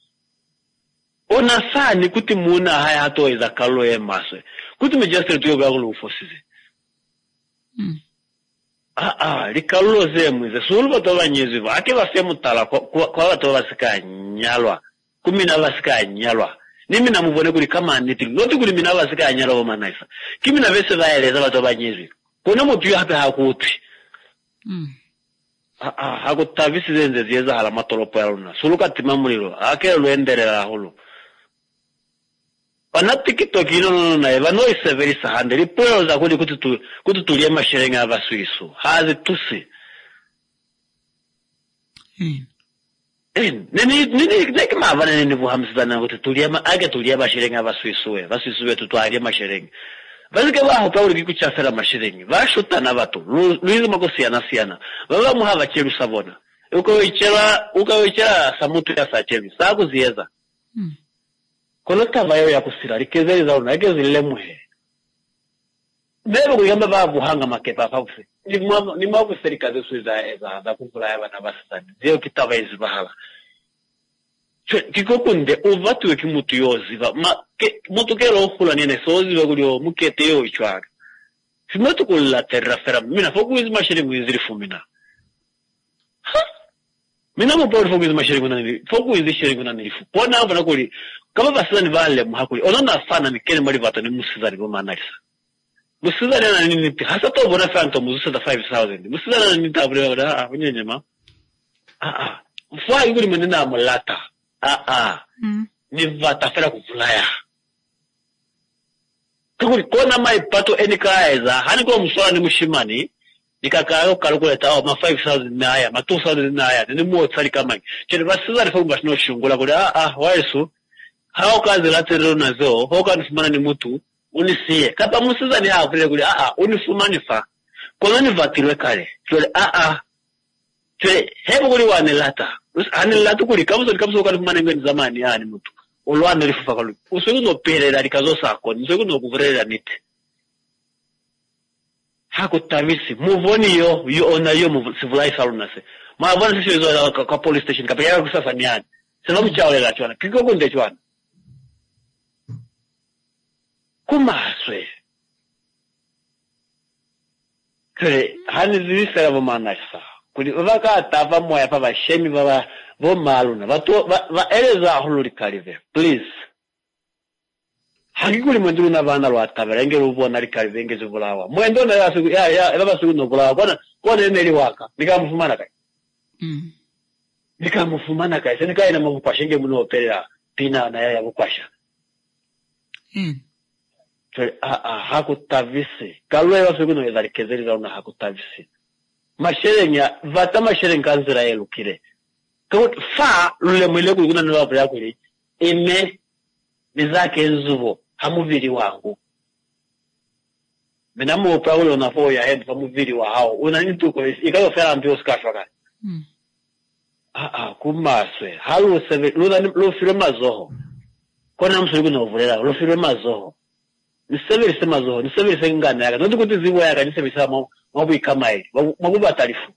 ona sani kuti muna haya hato iza kalo ye maswe kuti mejastre tuyo gagulu ufosize mm Ah ah likalulo zemwize sulu bato banyezi ba ake bafye mutala kwa kwa bato basika nyalwa kumina basika nyalwa nimi namubone kuri kama niti loti kuri mina basika nyalwa boma naisa kimina bese baeleza bato banyezi kuna mutu yape hakuti mm ah ah hakutavisi zenze ziyeza hala matolopo yaluna sulu katimamulilo ake luenderera hulu Panati TikTok ino no na eva no iseveri sahande ripo za kuli kutu kutu tulia masherenga abasuisu hazi tusi mm en nini nini like mavana nini buhamsana kutu tulia ma age tulia masherenga abasuisu we basuisu we tutwalia masherenga bazike baho pawuli kikuchafera masherenga bashuta na batu luizo makosi anasiana baba muhava cheru sabona uko ichela uko ichela samutu ya sachemi saku zieza mm Kono tavayo ya kusira likezeli za una egezi lemuhe Bebo kuyamba babu hanga makepa fawuse ni mwa ni mwa kuserika zesu za za za kumpula ya bana basani zeo kitava izibahala kikokunde uvatu weki mutu yoziva ma ke mutu kero okula nene soziva kulio mukete yo ichwaga simutu kula terra fera mina foku izima shiringu iziri fumina ha mina mo por foku izima shiringu nani foku iziri shiringu nani fu pona ava nakuli kama basizani vale muhakuli onona afana ni kene mali vato ni musizani goma narisa musizani na nini hasa to bona fanto muzusa da five thousand musizani na nini tabule wada ah unyenye ma ah ah mfwa yuri menena mulata ah ah mm ni vata fera kuvulaya kakuli kona mai pato enikaeza hani kwa muswala ni mushimani nikakaro kalkuleta oh ma five thousand na haya ma two thousand na haya ni mo tsari kama chele basizani foku basino shungula kule ah ah waisu hao kazi laterero nazo hoka nifumana ni mutu unisiye kapa musiza ni haa kule kule ah ah unifumani fa kono ni vatirwe kale chole ah ah chole hebu kuli wane lata hani lata kuli kamuso ni kamuso hoka nifumana ngeni zamani haa ni mutu uluwane rifufa kalu usugu no perera likazo sako usugu no kuvurera niti hako tamisi muvoni yo yo ona yo muvu sivulai salunase maavona sisi wezo kwa police station kapa yaka kusafa ni hadi sinamu chawele la chwana kiko kunde chwana kumaswe kure hani zisera bomanasa kuli vaka tava moya pa bashemi baba bomaluna batu ba eleza huluri kalive please hakikuli mwenduru na bana lwatabera ngero ubona likalive ngeze bulawa mwendo na yasu ya ya baba su no bulawa kona kona emeli waka nikamufumana kai mm nikamufumana kai senika ina mabupashenge muno operera pina na ya bupasha mm ah ah hakutavisi kalwe wasukuno yadarikezeri zauna hakutavisi masherenya vata masherenga nzira yelukire kwa fa lule mwile kuna nwa bya kuli ime bizake nzubo hamuviri wangu minamu Paulo na fo ya head hamuviri wa hao unani tuko ikayo fera mbio skashwa kale mm ah ah kumaswe halu seve lula lo fire mazoho kona msuri kunovurera lo fire mazoho niseveri se mazoho niseveri se ngana yaka noti kuti ziwa yaka niseveri sa mabu ikamaili mabu batarifu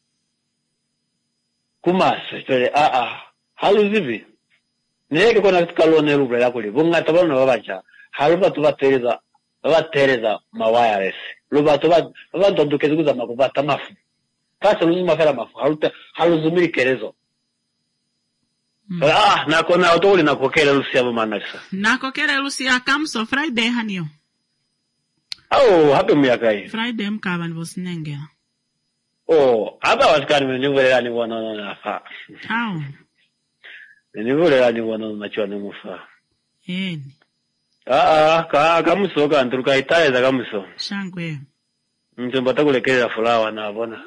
kumaswe tole a a halu zivi neke kona kalone rublela kuli bungata bana babacha halu batu batereza batereza ma wireless lo batu abantu ndukeze kuza makubata mafu kasa luzuma fera mafu halu halu zumiri kerezo. Mm. Ah, nako na otoli nakokela Lucia bomanasa. Nakokela Lucia kamso Friday hanio. Oh, happy miakai. Friday mkaba nvosinengela. Oh, aba wasikani mwenyewe ni wana na fa. How? Mwenyewe ni wana na chwa ni mufa. Eh. Ah ah, ka kamuso ka nturuka itaye za kamuso. Shangwe. Mjomba takulekeza fulawa na bona.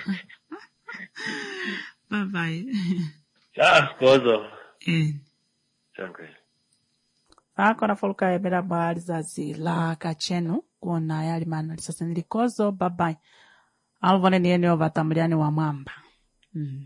Bye bye. Ah, kozo. Eh. Shangwe. Akona foluka ebera bali zazi la kachenu kuona yali mana sasa nilikozo bye bye. Alvone ni eneo vatamliani wa mwamba. Mm.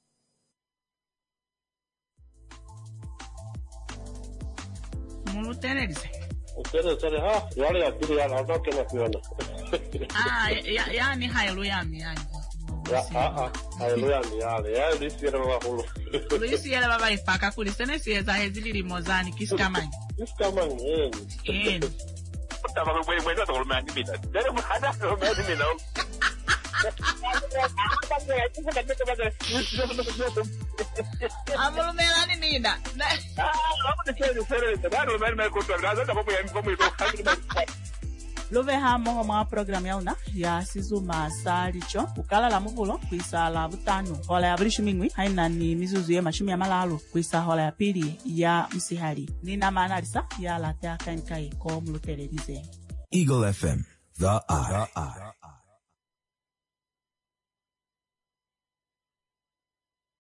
Mulutereze. Utereze ha, yale ya pili ya ndoke na kuona. Ah, ya yani haleluya yani. Ya ah ah, haleluya ni yale. Ya lisi ya baba hulu. Lisi ya baba ifaka kuli sene sieza hezili limozani kisikamani. Kisikamani eh. Eh. Tama kwa mwe mwe ndo kulumani mina. Dere mhada kulumani mina. Amulumelani nina. Love hamo mwa program ya una ya sizuma salicho ukala la muvulo kuisa la butano hola ya bulishu mingwi haina ni mizuzu ya mashumi ya malalu kuisa hola ya pili ya msihali nina manalisa ya la teaka nkai ko mulutelerize Eagle F M, the eye.